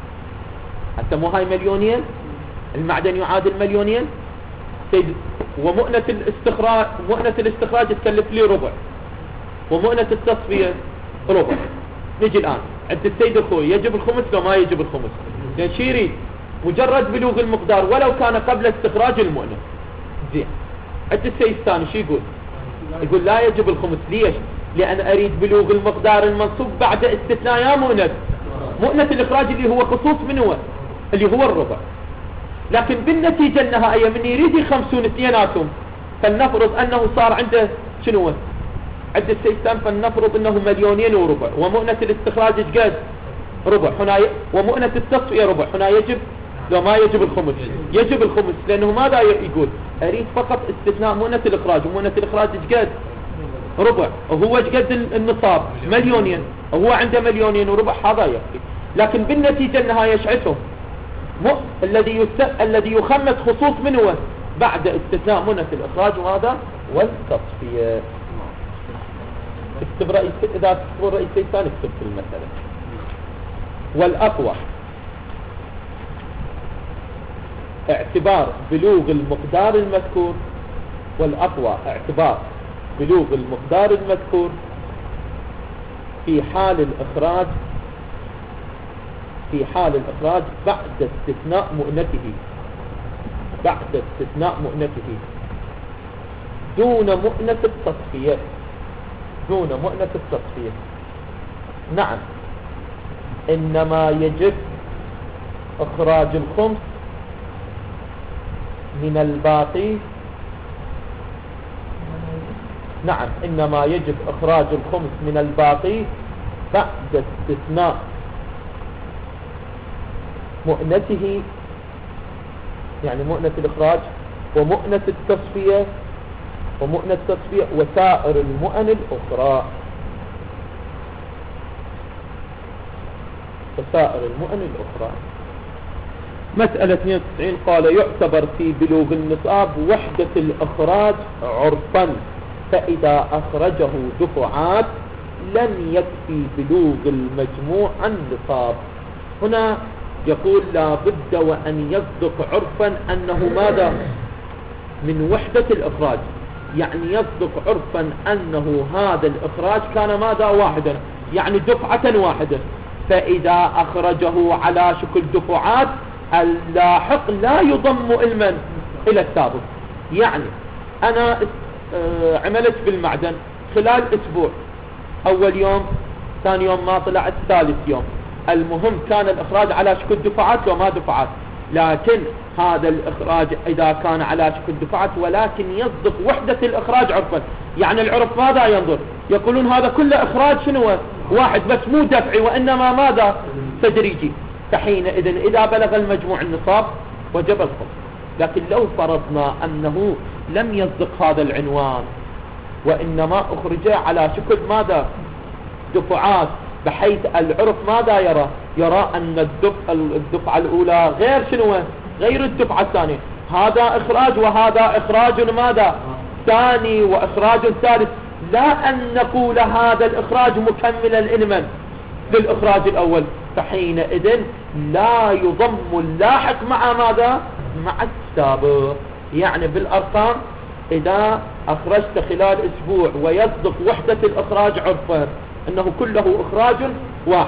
حتى مو هاي مليونين، المعدن يعادل مليونين، سيد ومؤنة الاستخراج مؤنة الاستخراج تكلف لي ربع، ومؤنة التصفية ربع. نجي الآن عند السيد الخوي يجب الخمس لو ما يجب الخمس؟ لأن شي يريد مجرد بلوغ المقدار ولو كان قبل استخراج المؤنة. زين، عند السيد الثاني شي يقول؟ يقول لا يجب الخمس. ليش؟ لأن أريد بلوغ المقدار المنصوب بعد استثناء يا مؤنة مؤنة الإخراج اللي هو خصوص من هو اللي هو الربع. لكن بالنتيجة النهائية من يريد يخمسون اثنيناتهم، فلنفرض أنه صار عنده شنو؟ عند السيستان فلنفرض أنه مليونين وربع، ومؤنة الاستخراج قد ربع هنا ي... ومؤنة التصفية ربع هنا يجب لو ما يجب الخمس؟ يجب الخمس. لأنه ماذا يقول؟ أريد فقط استثناء مؤنة الإخراج، ومؤنة الإخراج قد ربع، وهو قد النصاب مليونين، وهو عنده مليونين وربع، هذا يكفي. لكن بالنتيجة النهاية شعتهم م... الذي يست... الذي يخمس خصوص من هو؟ بعد استثناء مؤنة الإخراج وهذا والتصفية. اكتب رئيس، إذا تكتب الرئيس الثاني اكتب في المسألة. والأقوى اعتبار بلوغ المقدار المذكور، والأقوى اعتبار بلوغ المقدار المذكور في حال الإخراج في حال الإخراج بعد استثناء مؤنته بعد استثناء مؤنته دون مؤنة التصفية دون مؤنة التصفية. نعم، إنما يجب إخراج الخمس من الباقي. نعم، إنما يجب إخراج الخمس من الباقي بعد استثناء مؤنته، يعني مؤنة الإخراج ومؤنة التصفية ومؤنة التصفية وسائر المؤن الأخرى وسائر المؤن الأخرى. مسألة اثنين وتسعين قال يعتبر في بلوغ النصاب وحدة الإخراج عرفا، فإذا أخرجه دفعات لم يكفي بلوغ المجموع عن نصاب. هنا يقول لا بد وأن يصدق عرفا أنه ماذا؟ من وحدة الإخراج، يعني يصدق عرفا أنه هذا الإخراج كان ماذا؟ واحدا، يعني دفعة واحدة. فإذا أخرجه على شكل دفعات اللاحق لا يضم علما إلى السابق. يعني أنا عملت بالمعدن خلال أسبوع، أول يوم ثاني يوم ما طلعت ثالث يوم، المهم كان الإخراج على شكل دفعات لو ما دفعات. لكن هذا الإخراج إذا كان على شكل دفعات ولكن يصدق وحدة الإخراج عرفا، يعني العرف ماذا ينظر؟ يقولون هذا كله إخراج شنو؟ واحد، بس مو دفعي وإنما ماذا؟ تدريجي. فحينئذ إذا بلغ المجموع النصاب وجب الخمس. لكن لو فرضنا أنه لم يصدق هذا العنوان وإنما أخرج على شكل ماذا؟ دفعات، بحيث العرف ماذا يرى؟ يرى أن الدفعة, الدفعة الأولى غير شنو؟ غير الدفعة الثانية. هذا إخراج وهذا إخراج ماذا؟ ثاني وإخراج ثالث. لا أن نقول هذا الإخراج مكملا لمن؟ للإخراج الأول. فحينئذ لا يضم اللاحق مع ماذا؟ مع السابق. يعني بالأرقام إذا أخرجت خلال أسبوع ويصدق وحدة الإخراج عرفا أنه كله إخراج واحد،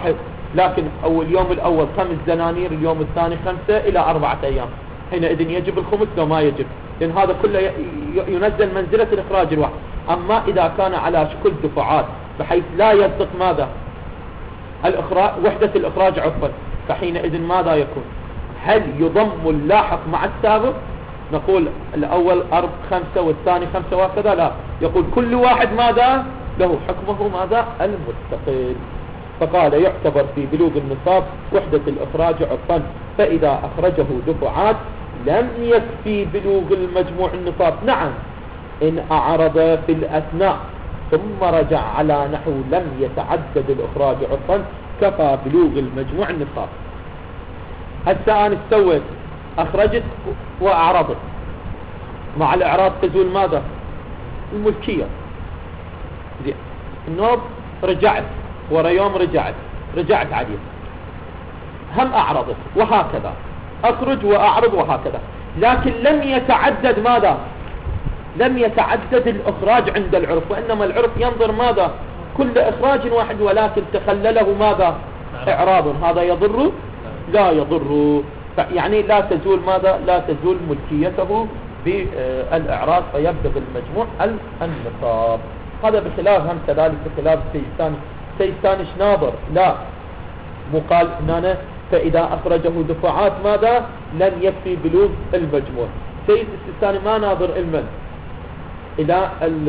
لكن أو اليوم الأول خمس دنانير، اليوم الثاني خمسة إلى أربعة أيام، حينئذ يجب الخمس لو ما يجب، لأن هذا كله ينزل منزلة الإخراج الواحد. أما إذا كان على شكل دفعات بحيث لا يصدق ماذا الإخراج وحدة الإخراج عفوا، فحينئذ ماذا يكون؟ هل يضم اللاحق مع السابق؟ نقول الأول أرب خمسة والثاني خمسة وكذا؟ لا، يقول كل واحد ماذا له حكمه ماذا المستقل. فقال يعتبر في بلوغ النصاب وحدة الإخراج عرفا، فإذا أخرجه دفعات لم يكفي بلوغ المجموع النصاب. نعم إن أعرض في الأثناء ثم رجع على نحو لم يتعدد الإخراج عرفا كفى بلوغ المجموع النصاب. هسه أنا سويت أخرجت وأعرضت، مع الإعراض تزول ماذا الملكية. زين النوب رجعت ورا يوم رجعت رجعت عليه هم أعرضت، وهكذا أخرج وأعرض وهكذا، لكن لم يتعدد ماذا لم يتعدد الإخراج عند العرف، وإنما العرف ينظر ماذا كل إخراج واحد، ولكن تخلله ماذا إعراض. هذا يضر لا يضر، يعني لا تزول ماذا لا تزول ملكيته بالإعراض فيبلغ المجموع النصاب. هذا بخلاف هم كذلك بخلاف السيستاني. السيستاني ناظر لا مقال هنا فإذا أخرجه دفعات ماذا لن يكفي بلوغ المجموع. سيد السيستاني ما ناظر المن إلى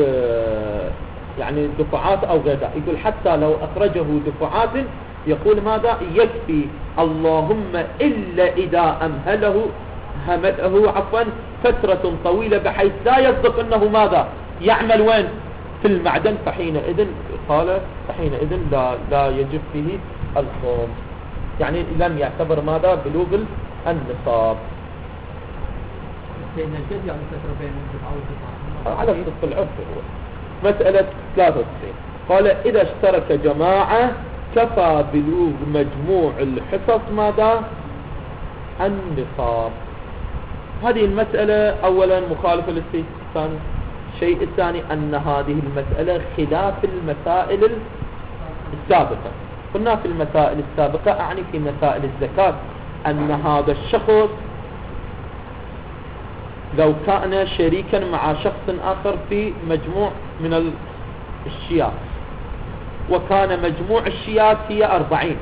يعني الدفعات أو غيرها، يقول حتى لو أخرجه دفعات يقول ماذا يكفي، اللهم إلا إذا أمهله همله عفوا فترة طويلة بحيث لا يصدق أنه ماذا يعمل وين في المعدن، فحينئذ قال فحينئذ لا, لا يجب فيه الخوم، يعني لم يعتبر ماذا بلوغ النصاب. سيدنا الجد يعني فترة بين الدفعة والدفعة على نصف العرف. هو مسألة ثلاثة وتسعين قال إذا اشترك جماعة كفى بلوغ مجموع الحصص ماذا النصاب. هذه المسألة أولا مخالفة للشيء الثاني. الشيء الثاني أن هذه المسألة خلاف المسائل السابقة. قلنا في المسائل السابقة أعني في مسائل الزكاة أن هذا الشخص لو كان شريكا مع شخص آخر في مجموع من الشيات، وكان مجموع الشيات هي أربعين،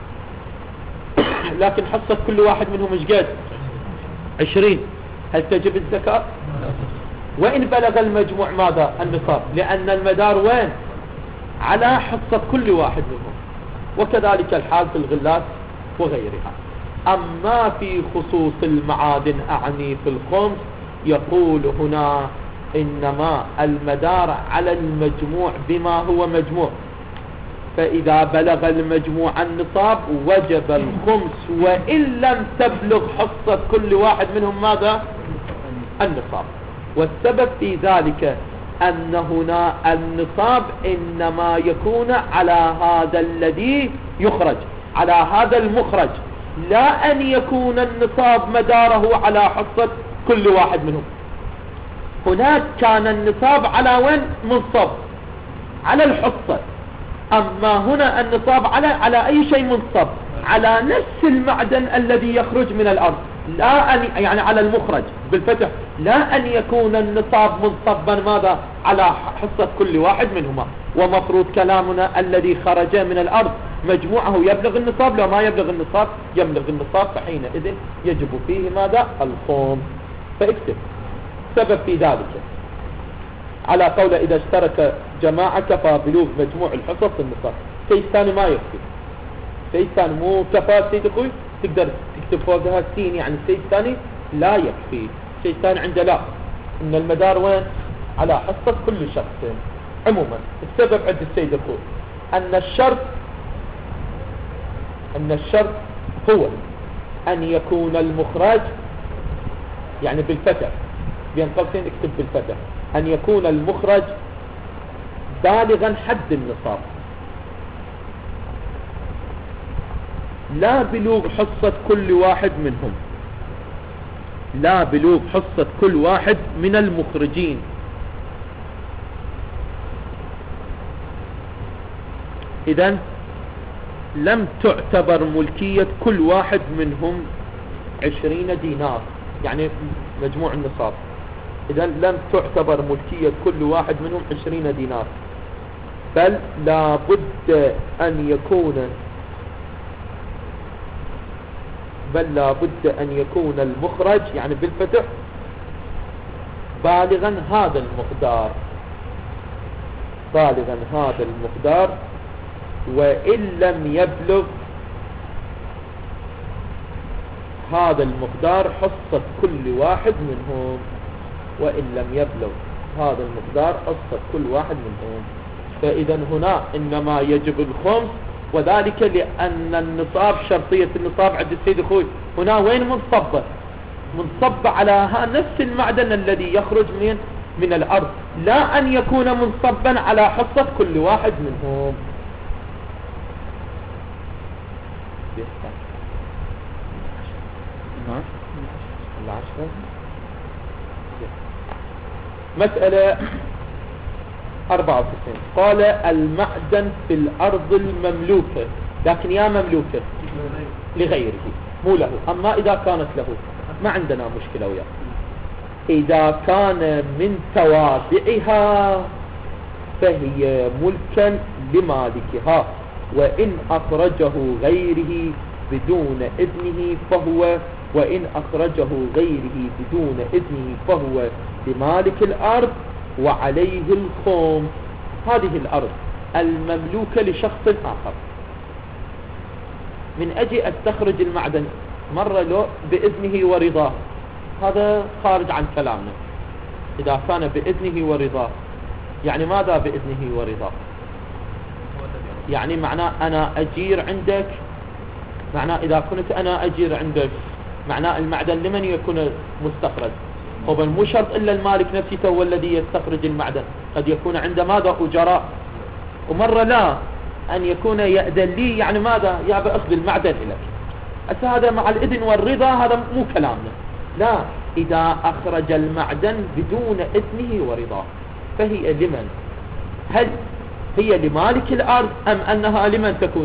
لكن حصة كل واحد منهم ايش قد عشرين، هل تجب الزكاة؟ وإن بلغ المجموع ماذا النصاب، لأن المدار وين على حصة كل واحد منهم، وكذلك الحال في الغلات وغيرها. أما في خصوص المعادن أعني في الخمس يقول هنا إنما المدار على المجموع بما هو مجموع، فإذا بلغ المجموع النصاب وجب الخمس وإن لم تبلغ حصة كل واحد منهم ماذا النصاب. والسبب في ذلك أن هنا النصاب إنما يكون على هذا الذي يخرج، على هذا المخرج، لا أن يكون النصاب مداره على حصة كل واحد منهم. هناك كان النصاب على وين منصب على الحصة، أما هنا النصاب على على أي شيء منصب على نفس المعدن الذي يخرج من الأرض، لا أن يعني على المخرج بالفتح، لا أن يكون النصاب منصبا ماذا على حصة كل واحد منهما. ومفروض كلامنا الذي خرج من الأرض مجموعه يبلغ النصاب، لو ما يبلغ النصاب يبلغ النصاب، فحينئذ يجب فيه ماذا الخوم. فاكتب سبب في ذلك على قول إذا اشترك جماعة كفى بلوغ مجموع الحصص النصاب. شيء ثاني ما يكفي، شيء ثاني مو كفى سيد أخوي تقدر تكتب فوقها سين، يعني الشيء الثاني لا يكفي. شيء ثاني عنده لا، إن المدار وين على حصة كل شخص. عموما السبب عند السيد أخوي أن الشرط أن الشرط هو أن يكون المخرج يعني بالفتح، بين قوسين اكتب بالفتح، أن يكون المخرج بالغا حد النصاب، لا بلوغ حصة كل واحد منهم، لا بلوغ حصة كل واحد من المخرجين. إذن لم تعتبر ملكية كل واحد منهم عشرين دينار، يعني مجموع النصاب، إذا لم تعتبر ملكية كل واحد منهم عشرين دينار، بل لا بد أن يكون بل لا بد أن يكون المخرج يعني بالفتح بالغا هذا المقدار بالغا هذا المقدار وإن لم يبلغ هذا المقدار حصة كل واحد منهم وإن لم يبلغ هذا المقدار حصة كل واحد منهم. فإذا هنا إنما يجب الخمس، وذلك لأن النصاب شرطية النصاب عند السيد أخوي هنا وين منصبة منصبة على نفس المعدن الذي يخرج من من الأرض، لا أن يكون منصبا على حصة كل واحد منهم. العشرة. مسألة أربعة وتسعين. قال المعدن في الأرض المملوكة، لكن يا مملوكة لغيره مو له، أما إذا كانت له ما عندنا مشكلة وياه. إذا كان من توابعها فهي ملكا لمالكها، وإن أخرجه غيره بدون إذنه فهو وإن أخرجه غيره بدون إذنه فهو لمالك الأرض وعليه الخمس. هذه الأرض المملوكة لشخص آخر، من أجي أستخرج المعدن مرة له بإذنه ورضاه، هذا خارج عن كلامنا. إذا كان بإذنه ورضاه يعني ماذا بإذنه ورضاه؟ يعني معناه أنا أجير عندك، معناه إذا كنت أنا أجير عندك معناه المعدن لمن يكون مستخرج؟ هو مو شرط إلا المالك نفسه هو الذي يستخرج المعدن، قد يكون عنده ماذا أجراء، ومرة لا أن يكون يأذن لي يعني ماذا يا بأخذ المعدن إليك. هذا مع الإذن والرضا هذا مو كلامنا، لا، إذا أخرج المعدن بدون إذنه ورضاه فهي لمن؟ هل هي لمالك الأرض أم أنها لمن تكون؟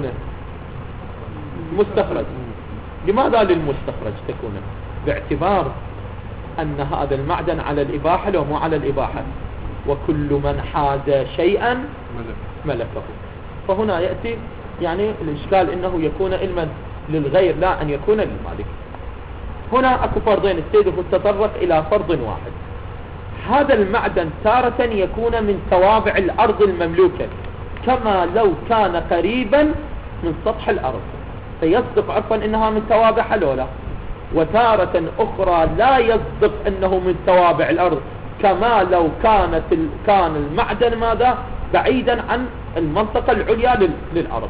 مستخرج. لماذا للمستخرج تكون؟ باعتبار أن هذا المعدن على الإباحة لو مو على الإباحة، وكل من حاز شيئا ملكه. فهنا يأتي يعني الإشكال إنه يكون علما للغير لا أن يكون للمالك. هنا أكو فرضين، السيد تطرق إلى فرض واحد. هذا المعدن تارة يكون من توابع الأرض المملوكة كما لو كان قريبا من سطح الأرض، فيصدق عرفا إنها من توابع لولا، وتارة أخرى لا يصدق أنه من توابع الأرض كما لو كانت ال... كان المعدن ماذا بعيدا عن المنطقة العليا للأرض.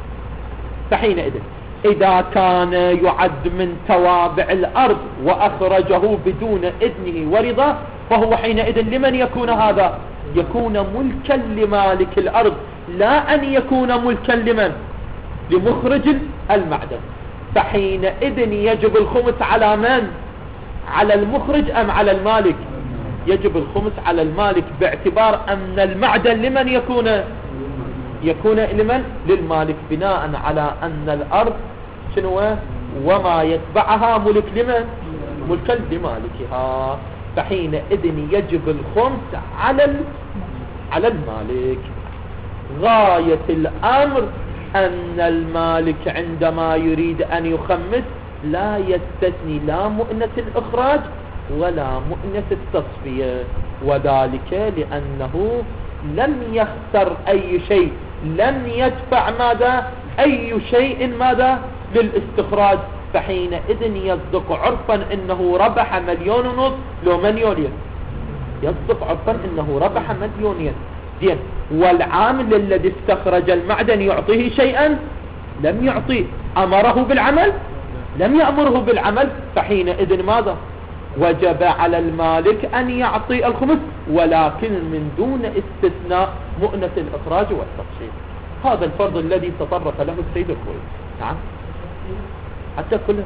فحينئذ إذا كان يعد من توابع الأرض وأخرجه بدون إذنه ورضا فهو حينئذ لمن يكون هذا؟ يكون ملكا لمالك الأرض، لا أن يكون ملكا لمن؟ لمخرج المعدن. فحينئذ يجب الخمس على من؟ على المخرج أم على المالك؟ يجب الخمس على المالك، باعتبار أن المعدن لمن يكون؟ يكون لمن؟ للمالك، بناء على أن الأرض شنو وما يتبعها ملك لمن؟ ملكا لمالكها. فحينئذ يجب الخمس على على المالك. غاية الأمر أن المالك عندما يريد أن يخمس لا يستثني لا مؤنة الإخراج ولا مؤنة التصفية، وذلك لأنه لم يختر أي شيء، لم يدفع ماذا أي شيء ماذا للاستخراج. فحينئذ يصدق عرفا إنه ربح مليون ونصف لو مليونين، يصدق عرفا إنه ربح مليونين. زين، والعامل الذي استخرج المعدن يعطيه شيئا؟ لم يعطيه. أمره بالعمل؟ لم يأمره بالعمل. فحينئذ ماذا؟ وجب على المالك أن يعطي الخمس، ولكن من دون استثناء مؤنة الإخراج والتصفية. هذا الفرض الذي تطرق له السيد الخوي. نعم، حتى كله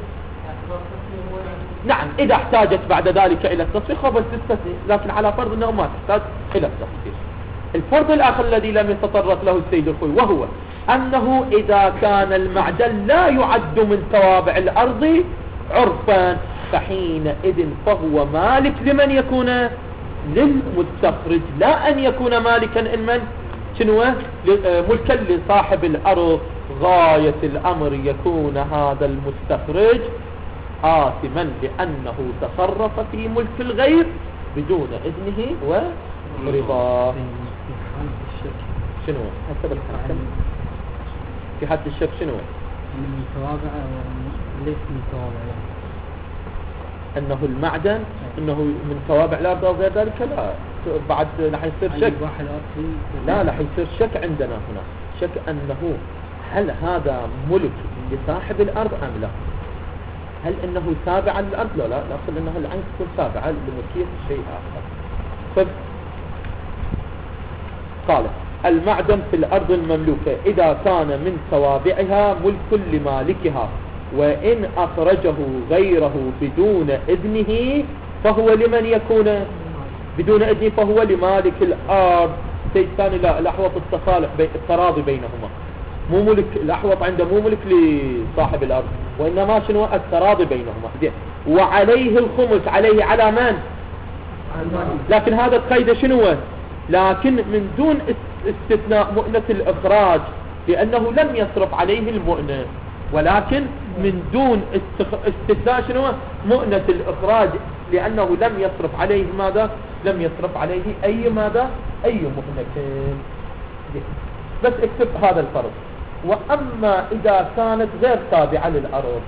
نعم، إذا احتاجت بعد ذلك إلى التصفية خبز تستثني، لكن على فرض أنه ما تحتاج إلى التصفية. الفرض الآخر الذي لم يتطرق له السيد الخوي، وهو أنه إذا كان المعدن لا يعد من توابع الأرض عرفا فحينئذ فهو مالك لمن يكون للمستخرج، لا أن يكون مالكا لمن شنو ملكا لصاحب الأرض. غاية الأمر يكون هذا المستخرج آثما لأنه تصرف في ملك الغير بدون إذنه ورضاه. شنو حسب الحكم في حد الشك شنو من توابع ليس من توابع انه المعدن انه من توابع الارض او غير ذلك، لا بعد راح يصير شك. لا راح يصير شك عندنا هنا، شك انه هل هذا ملك لصاحب الارض ام لا، هل انه تابع للارض؟ لا لا الاصل انه العين تكون تابعه لملكيه شيء اخر. طيب قال المعدن في الأرض المملوكة إذا كان من توابعها ملك لمالكها وإن أخرجه غيره بدون إذنه فهو لمن يكون بدون إذنه فهو لمالك الأرض. شيء ثاني لا، الأحوط التصالح بين التراضي بينهما، مو ملك الأحوط عنده مو ملك لصاحب الأرض وإنما شنو التراضي بينهما. وعليه الخمس، عليه على من؟ لكن هذا القيد شنو؟ لكن من دون استثناء مؤنة الإخراج لأنه لم يصرف عليه المؤنة، ولكن من دون استثناء شنو مؤنة الإخراج لأنه لم يصرف عليه ماذا؟ لم يصرف عليه أي ماذا؟ أي مؤنة. بس اكتب هذا الفرض. وأما إذا كانت غير تابعة للأرض،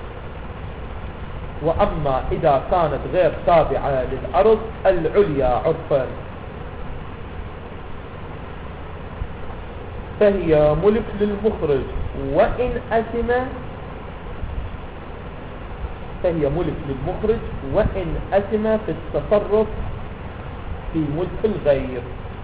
وأما إذا كانت غير تابعة للأرض العليا عرفا فهي ملك للمخرج وإن أثم، فهي ملك للمخرج وإن أثم في التصرف في ملك الغير.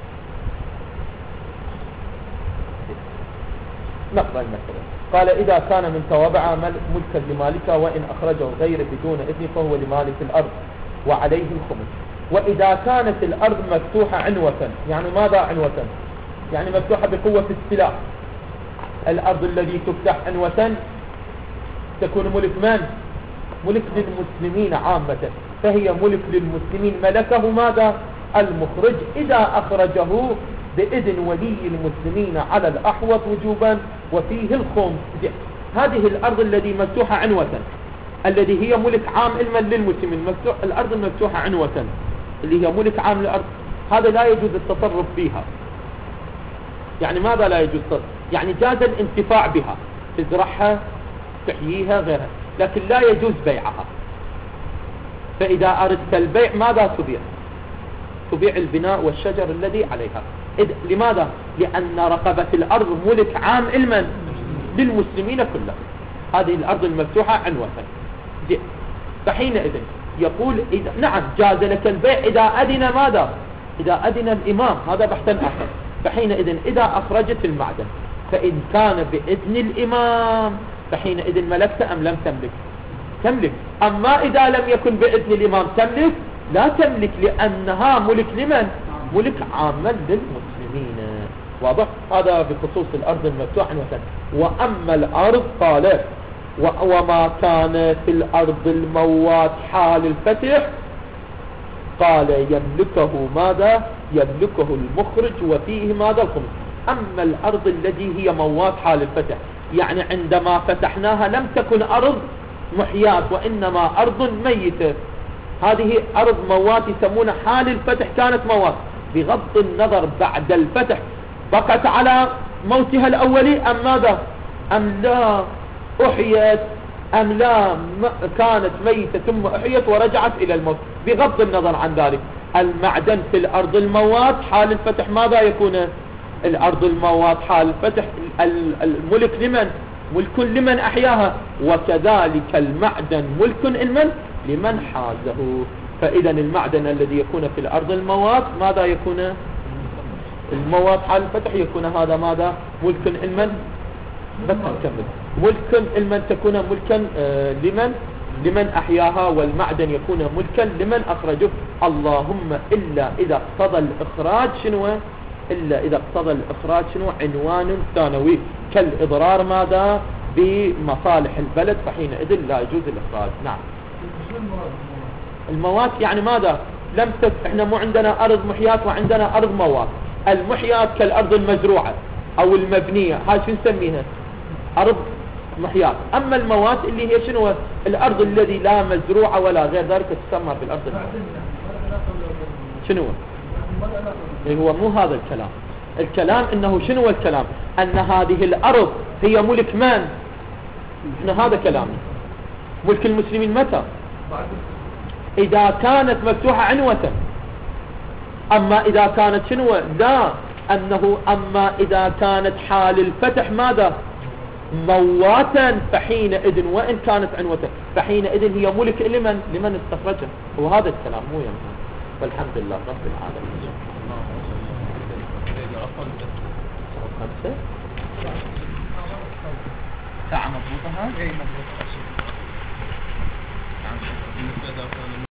نقرأ المثل. قال إذا كان من توابع ملكا لمالكه وإن أخرجه غير بدون إذن فهو لمالك الأرض وعليه الخمس. وإذا كانت الأرض مفتوحة عنوة، يعني ماذا عنوة؟ يعني مفتوحة بقوة السلاح. الأرض الذي تفتح عنوة تكون ملك من؟ ملك للمسلمين عامة، فهي ملك للمسلمين ملكه ماذا؟ المخرج إذا أخرجه بإذن ولي المسلمين على الأحوط وجوبا وفيه الخمس. هذه الأرض التي مفتوحة عنوة الذي هي ملك عام علما للمسلمين، مفتوح الأرض المفتوحة عنوة اللي هي ملك عام للأرض، هذا لا يجوز التصرف فيها. يعني ماذا لا يجوز؟ يعني جاز الانتفاع بها، تزرعها تحييها غيرها، لكن لا يجوز بيعها. فإذا أردت البيع ماذا تبيع؟ تبيع البناء والشجر الذي عليها. إذ لماذا؟ لأن رقبة الأرض ملك عام علما للمسلمين كلهم. هذه الأرض المفتوحة عنوة. فحينئذ يقول إذا نعم جاز لك البيع إذا أذن ماذا؟ إذا أذن الإمام، هذا بحث آخر. فحينئذ إذا أخرجت المعدن فإن كان بإذن الإمام فحينئذ ملكت أم لم تملك؟ تملك. أما إذا لم يكن بإذن الإمام تملك؟ لا تملك، لأنها ملك لمن؟ ملك عاما للمسلمين. واضح؟ هذا بخصوص الأرض المفتوحة. وأما الأرض قال وما كان في الأرض الموات حال الفتح قال يملكه ماذا؟ يملكه المخرج وفيه ماذا؟ الخمس. أما الأرض التي هي موات حال الفتح، يعني عندما فتحناها لم تكن أرض محيات وإنما أرض ميتة، هذه أرض موات يسمونها حال الفتح كانت موات، بغض النظر بعد الفتح بقت على موتها الأولي أم ماذا؟ أم لا أحيت أم لا كانت ميتة ثم أحيت ورجعت إلى الموت، بغض النظر عن ذلك. المعدن في الأرض الموات حال الفتح ماذا يكون؟ الأرض الموات حال الفتح الملك لمن؟ ملك لمن أحياها، وكذلك المعدن ملك لمن؟ لمن حازه. فإذا المعدن الذي يكون في الأرض الموات ماذا يكون؟ الموات حال الفتح يكون هذا ماذا؟ ملك لمن؟ بس نكمل. ملك لمن تكون ملكا آه لمن؟ لمن أحياها، والمعدن يكون ملكا لمن أخرجه. اللهم إلا إذا اقتضى الإخراج شنو؟ إلا إذا اقتضى الإخراج شنو عنوان ثانوي كالإضرار ماذا بمصالح البلد، فحينئذ لا يجوز الإخراج. نعم. الموات يعني ماذا؟ لم تت... احنا مو عندنا أرض محيات وعندنا أرض موات. المحيات كالأرض المزروعة أو المبنية، هاي شو نسميها؟ أرض محيات. أما الموات اللي هي شنو؟ الأرض الذي لا مزروعة ولا غير ذلك تسمى بالأرض الموات. شنو هو؟ مو هذا الكلام. الكلام انه شنو الكلام؟ ان هذه الارض هي ملك من؟ احنا هذا كلامنا. ملك المسلمين متى؟ اذا كانت مفتوحة عنوة. اما اذا كانت شنو؟ لا، انه اما اذا كانت حال الفتح ماذا؟ مواتا، فحينئذ وان كانت عنوة فحينئذ هي ملك لمن؟ لمن استخرجها. وهذا الكلام مو ينهى. والحمد لله رب العالمين. خمسة ساعة مضبوطة. ها؟ اي مضبوطة.